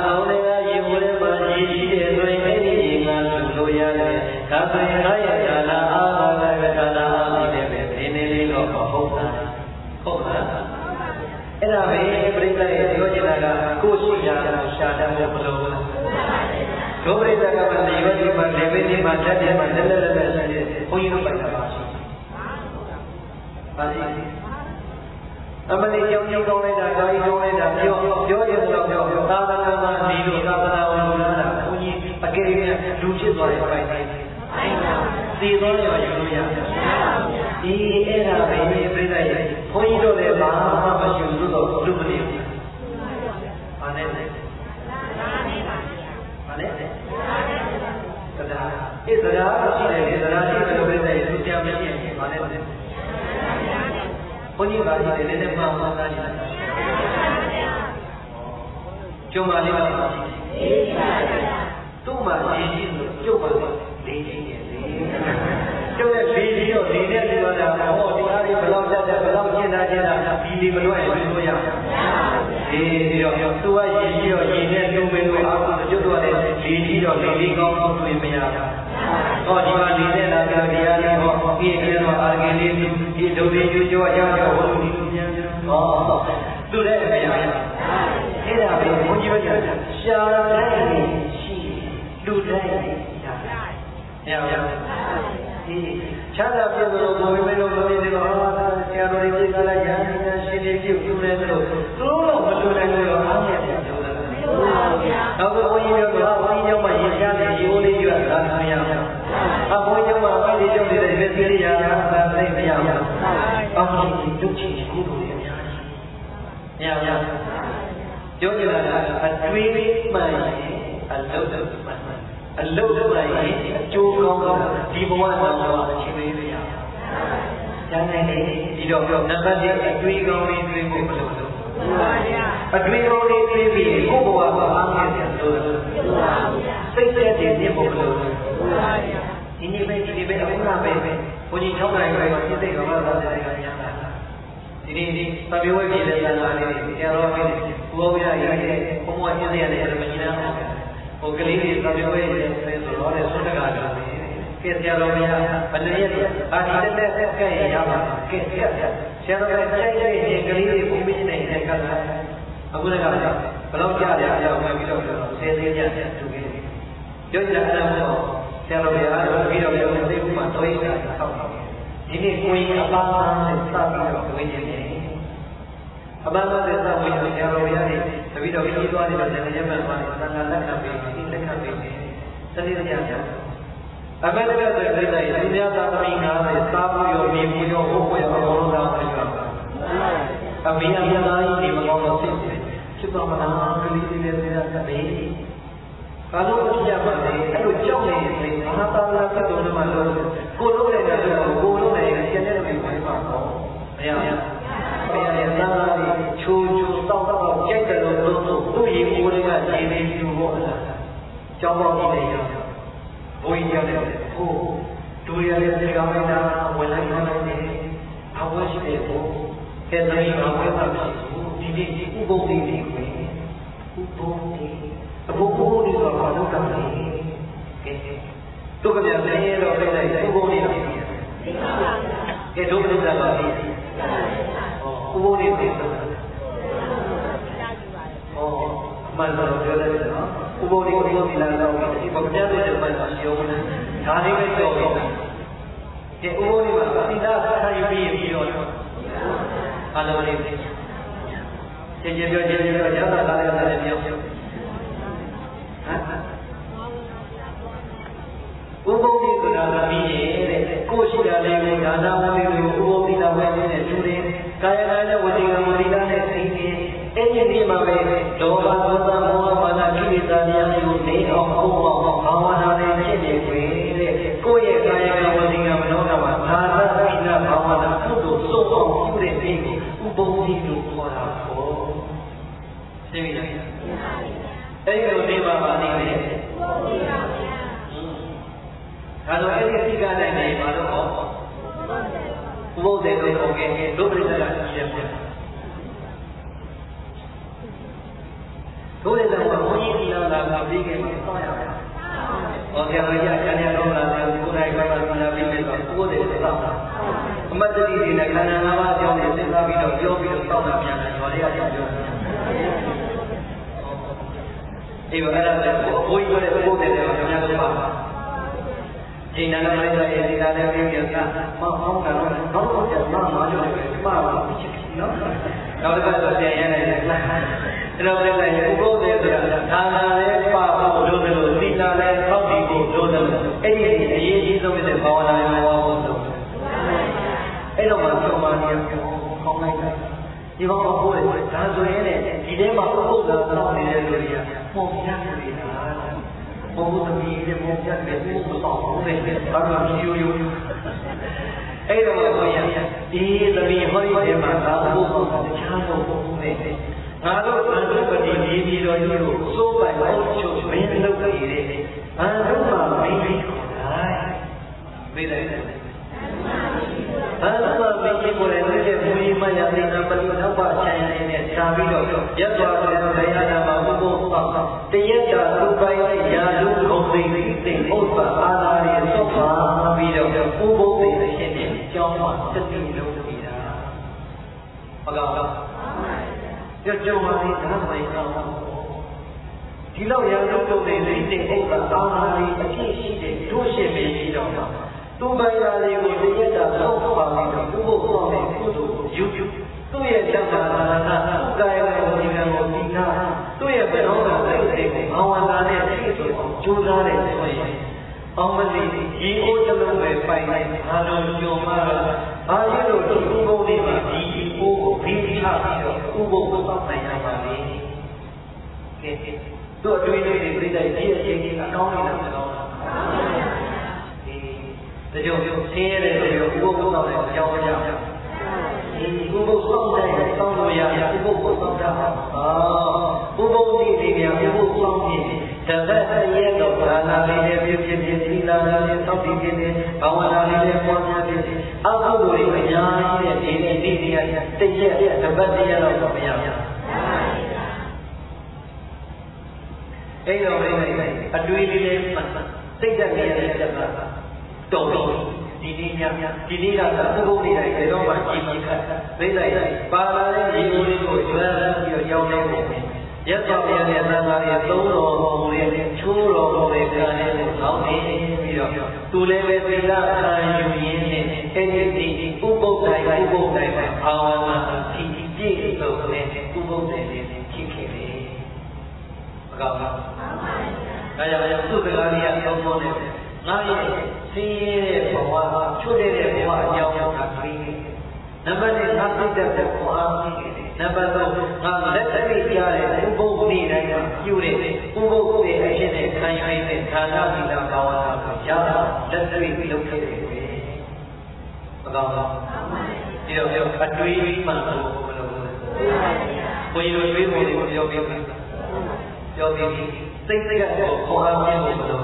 တော့ဟုတ်တာဟုတ်လားအဲ့ဒါပဲပြိဿရဲ့ပြောချင်တာကကိုယ်ရှိရာရှာတတ်ဖို့မလိုဘူးလားဒုပရိသကမှနေဝတိမှနေဝတိမှတတ်တယ်မှလက်လက်လက်ရှိတယ်ဘုန်းကြီးတို့ပိုက်တာပါရှိပါစီအမလေးကြောင်းကြောင်းကောင်းလိုက်တာဒါကြီးကောင်းလိုက်တာပြောရင်တော့ပြောသာသနာမှာနေလို့သာသနာဝင်လို့လားဘုန်းကြီးအကယ်၍လူဖြစ်သွားတဲ့ပိုက်တိုင်းသိသွားရောယူလို့ရတယ်ဒီအဲ့ဒါပဲပြိဿရဲ့ဘုန်းကြီးတို့လည်းဘာမှမရှိဘူးလို့လူမနေဘူးဘာနဲ့လဲဘာနဲ့လဲတရားအဲ့တရားရှိတယ်လေတရားရှိတယ်လို့ပြိဿရဲ့သူတရားမရှိရင်ဘာနဲ့လဲဘုန်းကြီးပါရှိတယ်လည်းမှန်မှန်သားရှိတယ်ကျုံပါလေးပါရှိတယ်သူ့မှာရေးကြီးလို့ကျုပ်ပါလေးကြီးရဲ့ကျုပ်ရဲ့ဘေးကြီးတော့နေတဲ့လူကဟောတရားတွေဘယ်လောက်တတ်တယ်ဘယ်လောက်ကျင့်တာဒီလေးမလွတ်ရင်လို့ရဒီတော့သူကရည်ကြီးတော့ရည်နဲ့လုံးမလို့အားကိုကျွတ်တော့တယ်လေကြီးတော့လေလေးကောင်းကောင်းတွေ့မရဟောဒီမှာနေတဲ့လာကြတရားလေးဟောဒီကလေးတော့အာဂင်လေးဒီဒုလေးကျွတ်ကျွတ်ရောက်ဟောဒီလိုပြန်ဟောသူလည်းမရအဲ့ဒါပဲဘုန်းကြီးကရှာတိုင်းရှိလူတိုင်းရရဒီချမ်းသာပြည့်စုံလို့ဘုရားမင်းတို့မင်းတွေတော့ဆရာတော်တွေပြလိုက်ရန်ရှင်တွေပြုပြုနေတယ်လို့သူတို့တော့မလွယ်နိုင်လို့အားရပြန်ပြောတယ်နောက်တော့ဘုန်းကြီးပြောဘုန်းကြီးကျောင်းမှာရေရှားတယ်ရိုးလေးရွတ်တာမရဘူးဘုန်းကြီးကျောင်းမှာအဖိုးလေးကျောင်းနေတဲ့ဒီစီရိယာသာသိမရဘူးအောင်းကြီးဒုက္ခကြီးကိုတို့ရအများကြီးရပြောကြတာကအတွေးမှန်ရင်အလုပ်မှန်အလုတ်လိုက်ရင်အကျိုးကောင်းတာဒီဘဝမှာတော့အချိန်လေးရရ။ကျန်တယ်လေဒီတော့နံပါတ်1အတွေးကောင်းလေးတွေးဖို့မလိုဘူး။မှန်ပါဗျာ။အတွေးကောင်းလေးတွေးပြီးကိုယ့်ဘဝမှာအားငယ်တယ်လို့မှန်ပါဗျာ။စိတ်သက်တည်နေဖို့မလိုဘူး။မှန်ပါဗျာ။ဒီနေ့ပဲအခုကပဲဘုန်းကြီး6နိုင်ပဲစိတ်သိကောင်းတာတဲ့ကညာတာ။ဒီနေ့သဘေဝဲပြည်လည်းလာနေတယ်။ဆရာတော်ကဘောရရရဲ့ဘုံဘဝကျင့်ရတဲ့မကြီးနားအောင်ဟိုကလေးတွေသဘေဝဲရဲ့ဆိုတော့လည်းဆွတ်တကားကကဲဆရာတော်မရဘယ်လိုရဲ့အာဒီတဲ့ကဲရပါကဲဆရာတော်ကတိုက်တဲ့ကလေးတွေဘုံမင်းနေတဲ့ကလာအခုလည်းကဘယ်လောက်ကြားရအောင်ပြီးတော့ဆဲသေးကြတယ်သူကြီးပြောကြတယ်တော့ဆရာတော်ကအားလုံးပြီးတော့သိခုမှတွေးတာဆောက်ဒီနေ့ကိုယ်အပန်းနဲ့စပြီးတော့တွေးနေတယ်အပန်းနဲ့စပြီးတော့ဆရာတော်ရတယ်တပည့်တော်ကြီးသွားတယ်တော့ဉာဏ်ရမှန်ပါသံဃာလက်ခံပြီးလက်ခံပြီးစနေကြတယ်အမေတကယ်ဆိုပြိတ္တရဲ့သူများသာသမီး90စားဖို့ရောမြေဖို့ရောဟုတ်ကိုရောအကုန်လုံးသာမပြောပါအမေအမြသားကြီးဒီမကောင်းတော့ဖြစ်သွားမှာကလေးလေးလေးသာမေးဘာလို့ဖြစ်ရပါလဲအဲ့လိုကြောက်နေရင်မဟာသာလကတ်တော်မှာလို့ကိုလုံးလိုက်တာတော့ကိုလုံးလိုက်ရင်ကျန်တဲ့လူတွေပါတော့မရဘူးဘုရားရဲ့သာသနာ့ချိုးချိုးတောက်တောက်ကြိုက်တယ်လို့သူ့ရေကိုယ်တွေကခြေလေးယူဖို့လားကြောက်တော့နေရဘုန်းကြီးရတယ်ဟိုတို့ရတဲ့ဒီကောင်လိုက်တာဝင်လိုက်နေတယ်အဝရှိတယ်ဟိုကဲတဲ့ဘာပဲပါမရှိဘူးဒီဥပုံတွေဒီကိုဥပုံတွေအဘိုးဘိုးတွေတော့ဘာလို့တာလဲကဲတို့ကပြန်နေတော့ပြလိုက်ဥပုံတွေတော့ကဲတို့ကလည်းပါပြီဥပုံတွေသိတော့မှန်တော့ပြောတယ်နော်ဥပုံတွေကိုဒီလာတော့ဒီပညာတွေမှန်တော့ရှင်းနေဒါလေးပဲပြောတယ်ဒီဥပုံတွေမှာသီလဆက်ယူပြီးတော့အားလုံးလေးကျေကျေပြောရတာလာတယ်ပြောဟမ်ဥပုံတွေဆိုတာကပြီးရဲ့ကိုရှိတာလေးကိုဒါနဝိသုဥပုံသီလဝဲနေတဲ့သူတွေကာယကံနဲ့ဝိသေကဝိသနဲ့သိနေအဲ့ဒီဒီမှာပဲဒေါသဒေါသမောဟမာနကိလေသာများကိုနေအောင်ပုံအောင်ဘာဝနာနဲ့ဖြစ်နေခွေတဲ့ကိုယ့်ရဲ့ကာယကံဝိသေကမနောကမှာသာသနာဘာဝနာကုသိုလ်စုံအောင်ပြုတဲ့သိကိုဥပုံသီလို့ခေါ်တာပေါ့သိပြီလားအဲ့ဒီလိုနေပါပါနေတယ်ဒါတော့အဲ့ဒီသိကနိုင်နေပါတော့ဥပုံတဲ့ကိုဟုတ်ကဲ့ဒုပရိသကရှိရပြန်ဒုရတဲ့ဘုန်းကြီးဒီလာလာပြီးခဲ့မှာဆောင်းရပါဟောဆရာကြီးကကျန်ရတော့လာတယ်ကိုယ်တိုင်ကမှလာပြီးပြီဆိုကိုယ်တည်းစောင့်တာအအမတ်တတိတွေနဲ့ခန္ဓာ၅ပါးအကြောင်းကိုစဉ်းစားပြီးတော့ပြောပြီးတော့တောက်တာပြန်တယ်ကျော်လေးရတယ်ပြောတယ်ဒီလိုအဲ့ဒါလည်းဘိုးကြီးတို့ပို့တယ်တယ်ခင်ဗျားတို့ပါဒီနာမလေးရဲ့ဒီနာနဲ့ပြီးပြန်တာမဟုတ်တာတော့ကျမမလို့ပါပါနော်နောက်တစ်ခါတော့ပြန်ရနိုင်တယ်လားကျွန်တော်လည်းဥပုသ်တယ်ဆိုတာဒါနာလည်းပါဖို့လိုတယ်လို့သီလလည်းထောက်တည်ဖို့လိုတယ်လို့အဲ့ဒီအရေးကြီးဆုံးတဲ့ဘာဝနာရဲ့ဘာဝလို့အဲ့တော့မှပြောမှနေကောင်းလိုက်တယ်ဒီဘောကိုဒါဆိုရင်လည်းဒီထဲမှာဥပုသ်တော်တော်နေတဲ့လူတွေကပုံပြနေတာဘုံသမီးရဲ့ပုံပြတဲ့ဘုံမတော်ဘူးလေဘာလို့ရိုးရိုးအဲ့တော့ဆိုရင်ဒီသမီးဟောဒီထဲမှာဒါဘုံကတခြားတော့ဘုံနဲ့ငါတို့အန္တပတိဒီဒီတော်ကြီးကိုစိုးပိုင်ဖို့ချုပ်မင်းလုပ်ကြည့်တယ်အန္တမှာမင်းကြီးခေါ်လိုက်သိတယ်ဘာလို့မင်းကြီးကိုလည်းတဲ့ဘုရားမယသိနာပတိနောက်ပါချင်နေတဲ့ခြာပြီးတော့ရက်သွားတဲ့ဘုရားနာမှာဘုဘုပေါ့တရက်တာသူပိုင်တဲ့ရာလူခုံသိသိသိဥပ္ပါအာသာရေသုတ်ပါပြီးတော့ဘုဘုသိတဲ့ရှင်နဲ့ကျောင်းမှာစတိလုံးပြီးတာဟုတ်ကဲ့ကြောက်မှလည်းဒါမှမဟုတ်ဒီလောက်ရာလုံးလုံးနေလိမ့်တဲ့ဥပ္ပါအာသာရေအဖြစ်ရှိတဲ့တို့ရှင်မင်းကြီးတော်မှာသူပိုင်ရာလေးကိုတရက်တာဆုံးပါပြီးတော့ဘုဘုပေါ့တဲ့ကုသိုလ်ကိုယူသူ့ရဲ့ဓမ္မသာနာကာယဝိညာဉ်ကိုဒီနာသူ့ရဲ့ဘယ်တော့မှစိတ်စိတ်ကိုဘာဝနာနဲ့ပြည့်စုံအောင်ကြိုးစားတဲ့ဆိုရင်အောင်မလီဒီအိုးတစ်လုံးပဲပိုင်နိုင်အားလုံးကြုံမှာအားရလို့ဒီဥပုသ်လေးမှာဒီအိုးကိုဘီးချပြီးတော့ဥပုသ်ကိုစောင့်နိုင်ရပါလိမ့်ကဲတို့အတွေ့အကြုံတွေသိတဲ့ဒီအချိန်ကြီးအကောင်းနေတာမကောင်းဘူးဒါကြောင့်ဆင်းရဲတဲ့ဥပုသ်ကိုစောင့်တဲ့အကြောင်းအရာဒီဥပုသ်ဆောင်တဲ့တောင်းလို့ရဥပုသ်ကိုဆောင်တာဥပုသ်ဒီဒီများဥပုသ်ဆောင်ခြင်းတသက်ရဲ့တော့ဘာသာလေးနဲ့ပြည့်ပြည့်ပြည့်သီလနဲ့သောက်တည်ခြင်းနဲ့ဘာဝနာလေးနဲ့ပွားများခြင်းအကုသိုလ်တွေအများကြီးနဲ့ဒီနေ့ဒီနေ့တိကျတပတ်တည်းရတော့မရဘူးအဲ့တော့အတွေးလေးလေးစိတ်သက်ရတဲ့တပတ်တော်တော်ဒီနေ့ညဒီနေ့ကပုဂ္ဂိုလ်တွေတိုင်းဘယ်တော့မှကြည်ကြည်ခတ်သိလိုက်ပါလာတဲ့ဒီလိုလေးကိုကျွမ်းပြီးတော့ရောက်နေတယ်ရက်တော်ရတဲ့သံဃာရဲ့သုံးတော်ပုံလေးချိုးတော်ပုံလေးကလည်းကောင်းနေပြီးတော့သူလည်းပဲသီလခံယူရင်းနဲ့အဲ့ဒီဥပုသ်တိုင်းအာဝါဒဖြည့်ပြည့်စုံတဲ့ဥပုသ်တွေဖြစ်ခဲ့တယ်။မကောင်းဘူး။ဒါကြောင့်သူ့စကားလေးကသုံးဖို့နဲ့ငါရဲ့ဆင်းရဲတဲ့ဘဝချွတ်တဲ့ဘဝအကြောင်းကပြီးနံပါတ်1ငါသိတဲ့ဘဝနံပါတ်3ငါလက်တွေ့ကြတဲ့ဥပုသ်နေ့တိုင်းမှာပြုတဲ့ဥပုသ်ရဲ့အဖြစ်နဲ့ခံရတဲ့ဌာနသီလဘာဝနာကိုရတာလက်တွေ့လုပ်ခဲ့တယ်မကောင်းဘူးဒီတော့အတွေးမှန်လို့မလို့ဘုရားတွေးဖို့တွေပြောပြီးစိတ်ကတော့ခေါ်အားပြလို့မလို့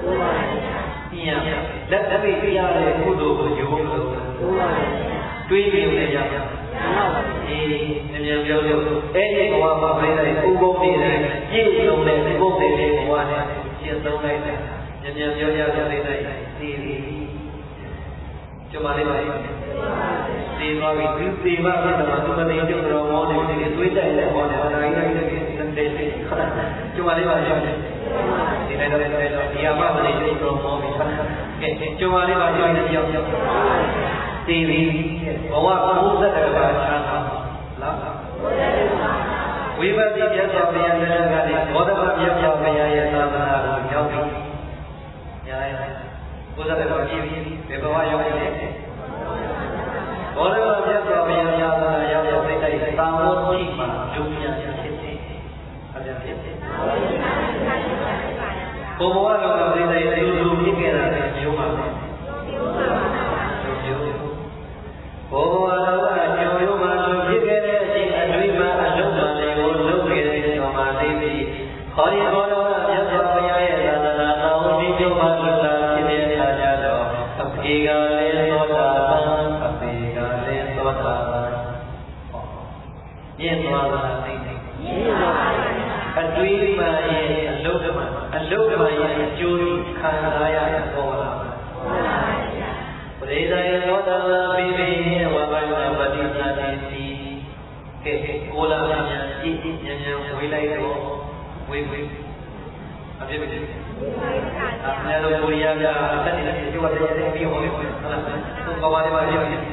လက်တပိပြရတဲ့ကုသိုလ်ကိုယူဖို့တွေးပြီးနေကြပါအေးအမြန်ပြောလို့အဲ့ဒီဘဝမှာပြတဲ့ဥပုသ်တွေပြည့်စုံတဲ့ဥပုသ်တွေဘဝနဲ့ရှင်းသုံးလိုက်တယ်အမြန်ပြောရပြလိုက်သိပြီကျမလေးပါသိသွားပြီသိပါပြီတော့သူမနေကြတော့မောင်းနေတယ်တွေးတိုက်တယ်ဟောတယ်ဒါကြီးလိုက်တယ်ခဏကျမလေးပါပြောတယ်ဒီနေ့တော့ဒီအမမလေးကျတော့မောင်းပြီကဲကျမလေးပါပြောရင်ကြောက်သိပြီဘဝ90တဲ့ဘာချမ်းသာလားဝိပဿနာပြတ်သွားပြန်တဲ့ကလေးဘောဓဘာပြတ်သွားပြန်ရဲ့သာသနာကိုရောက်ပြီညာလိုက်ဘုရားတော်ကြည့်ပြီးဘယ်ဘဝရောက်လဲဘောဓဘာပြတ်သွားပြန်ရာသာသနာရောက်တဲ့စိတ်တိုင်းသာမောတိမှာယုံညာဖြစ်စေအပြန်ဖြစ်စေဘုရားတော်စိတ်တိုင်းလူဖြစ်ခဲ့တာလည်းယုံပါမယ်ဘုရားတော်ကညောရုံမှာလူဖြစ်ခဲ့တဲ့အချိန်အတွေ့မှာအလုံးစုံတွေကိုလုပ်ခဲ့တဲ့တော်မှာသိပြီးဟောဒီဘောတော်ကမြတ်စွာဘုရားရဲ့သာသနာတော်ဒီကျုံမှာလူလာဖြစ်တဲ့အခါကျတော့အဖေကလည်းသောတာပန်အဖေကလည်းသောတာပန်ညင်သွားတာသိတယ်အတွေ့မှာရဲ့အလုံးစုံရဲ့အကျိုးခံစားရတဲ့ဘောလားဘုရေဇာယေသောတာပိပိဝါဘယပတိသာတိစီကဲကိုလာဉာဏ်ဉာဏ်ဝေးလိုက်တော့ဝေးအပြည့်ပြည့်အဲ့လိုကိုရီးယားကတက်နေတဲ့ဒီဝတ်ရဲ့ပြီးဟောလို့ဟုတ်လားသူကဘာလဲပါလဲကဲတ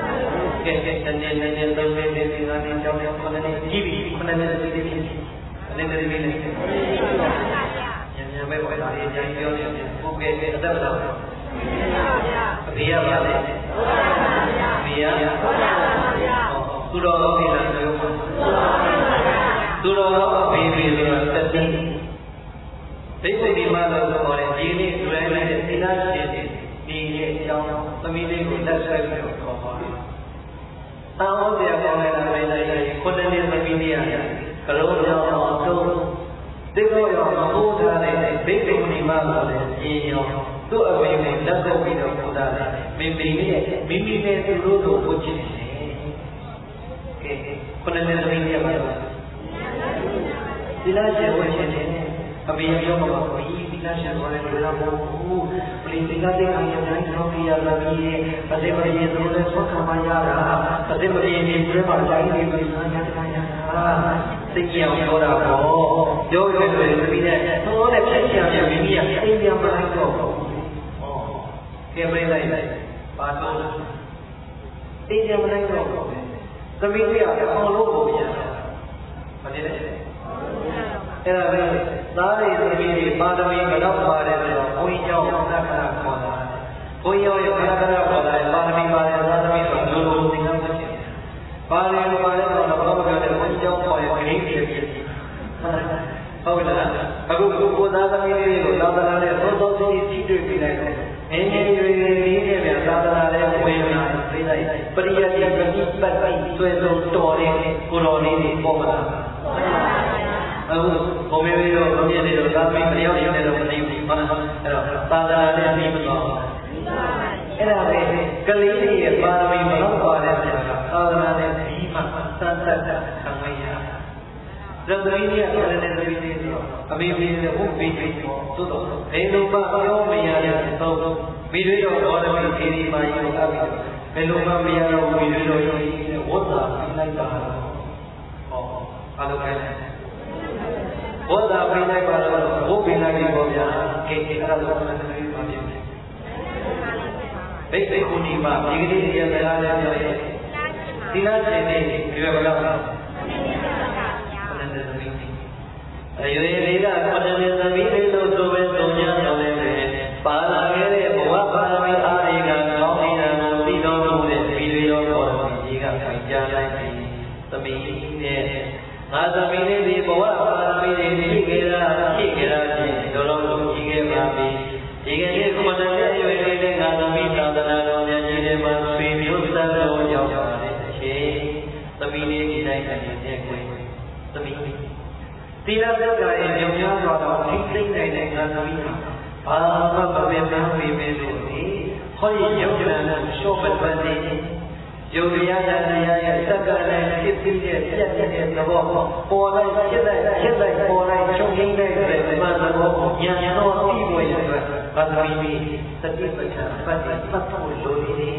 နေ့သုံးနေနေငါနေကြောင်းနဲ့ခုနှစ်နေကြည့်ပြီးခုနှစ်နေတည်းအနေနဲ့ဒီနေ့ညံပဲပေါ်လာတယ်ညံပြောနေတယ်ဘုကေအသက်တော်ဘေးရပါလေဘေးရသူတော်ကောင်းတွေလည်းပြောပါသူတော်ကောင်းဘေးဘေးဆိုတာတက်ပြီးဒိဋ္ဌိဒီမှာလို့ဆိုပါတယ်ဒီနေ့ကျွဲလိုက်တဲ့သီလရှင်ဒီရဲ့အကြောင်းသမီးလေးကိုလက်ဆွဲပြီးတော့ခေါ်ပါတောင်းဟုတ်တယ်ခေါ်လိုက်တာပဲခုနှစ်နှစ်သမီးလေးရတယ်ကလုံးကြောင်းအောင်တို့တိတ်တော့ရောဘုရားနဲ့ဒိဋ္ဌိဒီမှာလို့လည်းရင်းရောသူ့အဝိနဲ့လက်ကုပ်ပြီးတော့ဘုရားနဲ့မိမိနဲ့သူတို့ကိုပုတ်ချင်တယ်ကဲခုနှစ်နှစ်သမီးလေးရပါတော့သီလရှင်ဝင်ရှင်တယ်အမေပြောမှာပါဒီသီလရှင်ဆိုတဲ့လူလာဖို့ပရိသီလတဲ့ခံရတဲ့ကြောင့်ပြရလာပြီးအတိမရေသူလည်းဆွတ်ခံပါရတာအတိမရေဒီပြမှာတိုင်းဒီပြညာသိကြအောင်ပြောတာပေါ့ပြောရတယ်ပြီးတဲ့သောတဲ့ဖြတ်ချင်တယ်မိမိကအိမ်ပြန်မလိုက်တော့ဘူးကဲပြလိုက်ပါတော့အိမ်ပြန်မလိုက်တော့ဘူးသမီးကြီးကအအောင်လို့ပုံပြန်တာမတည်တယ်အဲ့ဒါပဲသားတွေသမီးတွေပါသမီးကတော့ပါတယ်ဆိုတော့ဘုန်းကြီးကျောင်းခဏခဏခေါ်တာဘုန်းကြီးရောခဏခဏခေါ်တာပါသမီးပါတယ်သားသမီးဆိုလိုလိုသင်္ကန်းမဖြစ်ပါတယ်လို့ပါတယ်ဆိုတော့ဘာမှမပြောတဲ့ဘုန်းကြီးကျောင်းခေါ်ရင်ခရင်းဖြစ်ဖြစ်ဟုတ်လားအခုကိုသားသမီးလေးကိုသာသနာနဲ့သုံးသုံးစီစီတွေ့ပြီးလိုက်တယ်အင်းကြီးတွေလေးနဲ့ပြန်သာသနာနဲ့ဝင်လာပြီးလိုက်ပရိယတ်တိပฏิပတ်တိဆွဲဆုံးတော်တဲ့ကိုတော်လေးတွေပေါ်လာအခုဘုံမေရောဘုံမြင့်တွေတော့သာသမီမလျော့ရတဲ့တော့မသိဘူးဟုတ်လားအဲ့တော့သာသနာနဲ့ပြီးမသွားဘူးအဲ့ဒါပဲကလေးလေးရဲ့ပါရမီမလောက်ပါတဲ့သာသနာနဲ့ပြီးမှသတ်သတ်ခံမရဘူးသမီးကြီးကလည်းသမီးလေးဆိုအမေမေနဲ့ဟုတ်ပြီးပြီသို့တော့ဘယ်လိုမှပြောမရတဲ့သုံးမိတွေတော့ဘောဓမီခေဒီမာကြီးကိုအပ်ပြီးဘယ်လိုမှမရတော့မိတွေတော့ယောဂီနဲ့ဝတ်တာပြီးလိုက်တာဟောအားလုံးပဲဝတ်တာပြီးလိုက်ပါတော့ဘုပြီးလိုက်ပြီပေါ့ဗျာကေအဲ့ဒါတော့သမီးပါပြီဘိသိကုဏီမဒီကနေ့ရတရားလည်းပြောရဲ့သီလရှင်နေဒီဘက်ကတော့ရွေလေးကခုနှစ်နှစ်သမီးလေးလို့ဆိုပဲသုံးချမ်းတော်လည်းပဲပါလာခဲ့တဲ့ဘဝပါရမီအားတွေကကောင်းနေတာကိုသိတော်မူတဲ့ဒီတွေတော်တော်ကြီးကခိုင်ကြားလိုက်ပြီးသမီးနဲ့ငါသမီးလေးဒီဘဝပါရမီတွေရှိခဲ့တာချင်းတော်တော်ကြီးခဲ့ပါပြီဒီကနေ့ခုနှစ်နှစ်ရွယ်လေးတဲ့ငါသမီးသာသနာတော်များကြီးတွေမှာဆွေမျိုးစံတော်ရောက်ပါတဲ့အချိန်သမီးလေးဒီတိုင်းနေတဲ့ကိုသမီးသီလသက္ကာရဲ့ညွှန်ကြားစွာတော့ထိသိမ့်နိုင်တဲ့ငါသမီးဟာဘာမှမပင်ပန်းပေမဲ့လို့ဒီဟောဒီယုတ်ကြံတဲ့ရှော့ပတ်ပတ်နေယုတ်ရတဲ့တရားရဲ့သက္ကာနဲ့ဖြစ်ဖြစ်ရဲ့ပြတ်တဲ့သဘောပေါ်လိုက်ဖြစ်လိုက်ပေါ်လိုက်ချုပ်ရင်းတဲ့ဒီမှာသဘောဉာဏ်တော်ပြီးပေါ်ရတဲ့ဘာသမီးသတိပဋ္ဌာန်ပတ်ဖို့လိုနေတယ်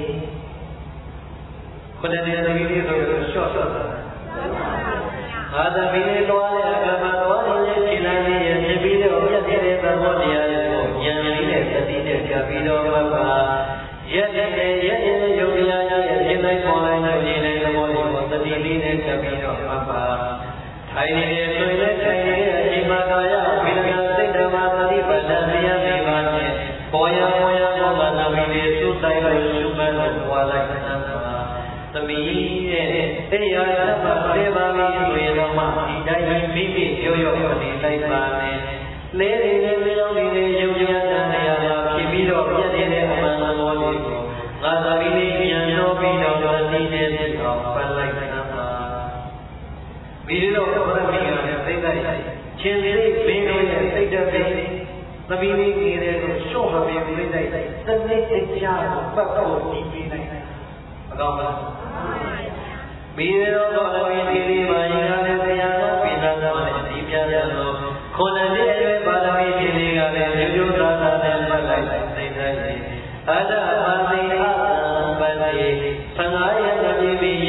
ခုနကသမီးလေးဆိုရှော့တာအာသမီးလေးတော်ရဲ့အကမတော်ရဲ့ခြေလမ်းလေးရဲ့ဖြစ်ပြီးတော့ပြည့်တဲ့သဘောတရားကိုဉာဏ်လေးနဲ့သတိနဲ့ကြပြီးတော့မှပါရက်ယုတ်တရားရဲ့ရှင်းလိုက်ပေါ်လိုက်လို့ရှင်းတဲ့သဘောလေးကိုသတိလေးနဲ့ကြပြီးတော့မှပါထိုင်နေတဲ့တွင်လည်းထိုင်နေတဲ့အချိန်မှာတော့ရဝိရဏစိတ်ဓမ္မသတိပဋ္ဌာန်တရားတွေပါနဲ့ပေါ်ရတော့မှသမီးလေးသုဆိုင်လို့ရှုမှတ်လို့ပွားလိုက်တာသမီးရဲ့တရားရပါစေပါမည်ဆိုရင်တော့မှဒီတိုင်းမိမိပြောရနေလိုက်ပါမယ်။လေးလေးလေးလျောင်းလေးရုပ်ရတဲ့တရားမှာဖြစ်ပြီးတော့ပြည့်နေတဲ့အမှန်တော်လေးကိုငါသမီးလေးပြန်ပြောပြီးတော့သတိနဲ့သိအောင်ပတ်လိုက်တာပါ။ပြီးတော့ဘုရားမိခင်နဲ့သိတဲ့ချင်းလေးဘင်းတို့ရဲ့စိတ်ဓာတ်တွေသမီးလေးကြီးတဲ့ကိုရှော့မပေးပြလိုက်တဲ့သတိတရားကိုပတ်ဖို့တည်ပြီးလိုက်အကောင်းပါမိရောတော်လည်းဒီလေးပါရင်လည်းတရားတော်ပိသနာနဲ့ဒီပြရလို့ခုနှစ်နှစ်အရွယ်ပါတော်ကြီးလေးကလည်းရိုးရိုးသားသားနဲ့ပတ်လိုက်သိတဲ့အာဒပါသိအား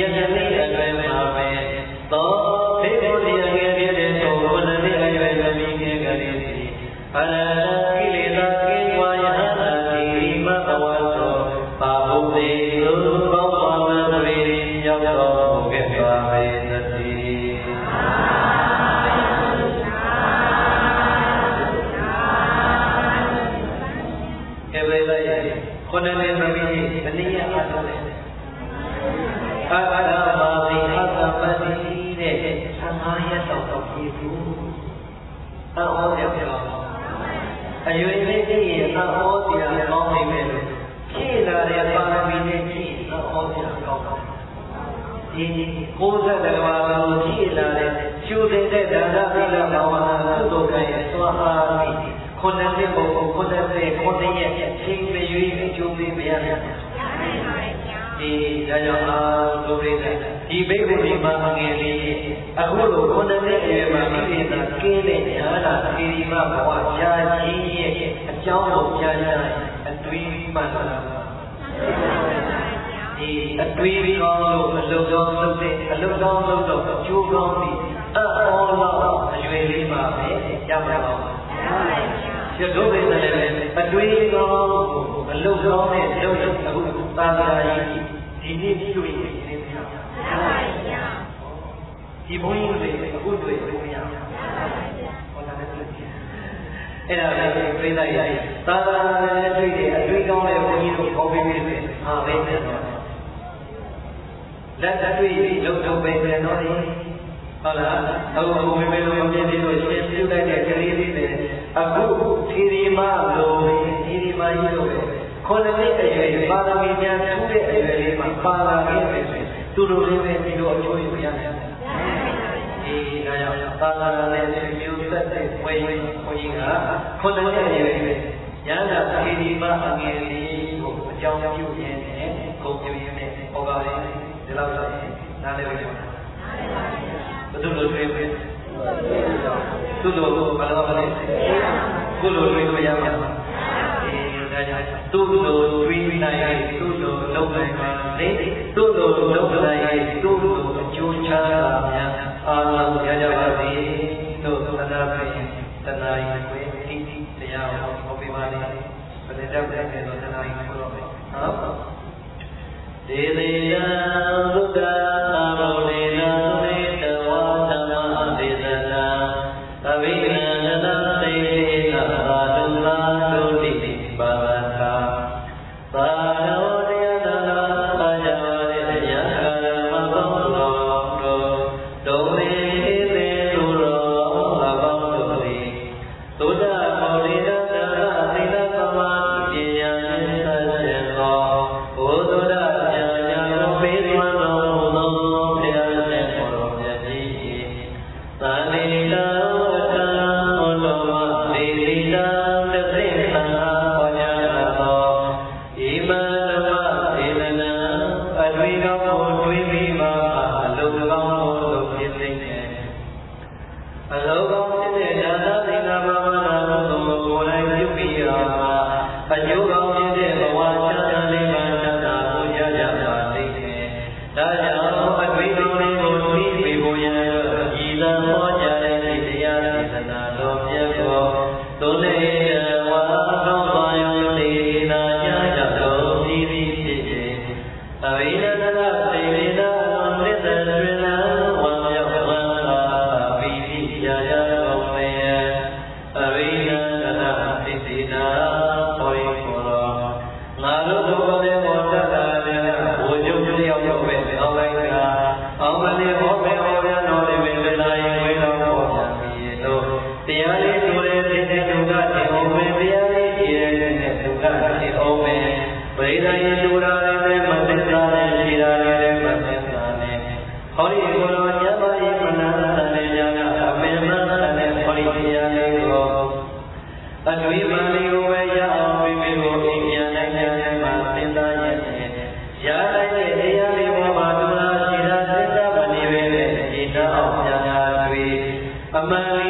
Amen.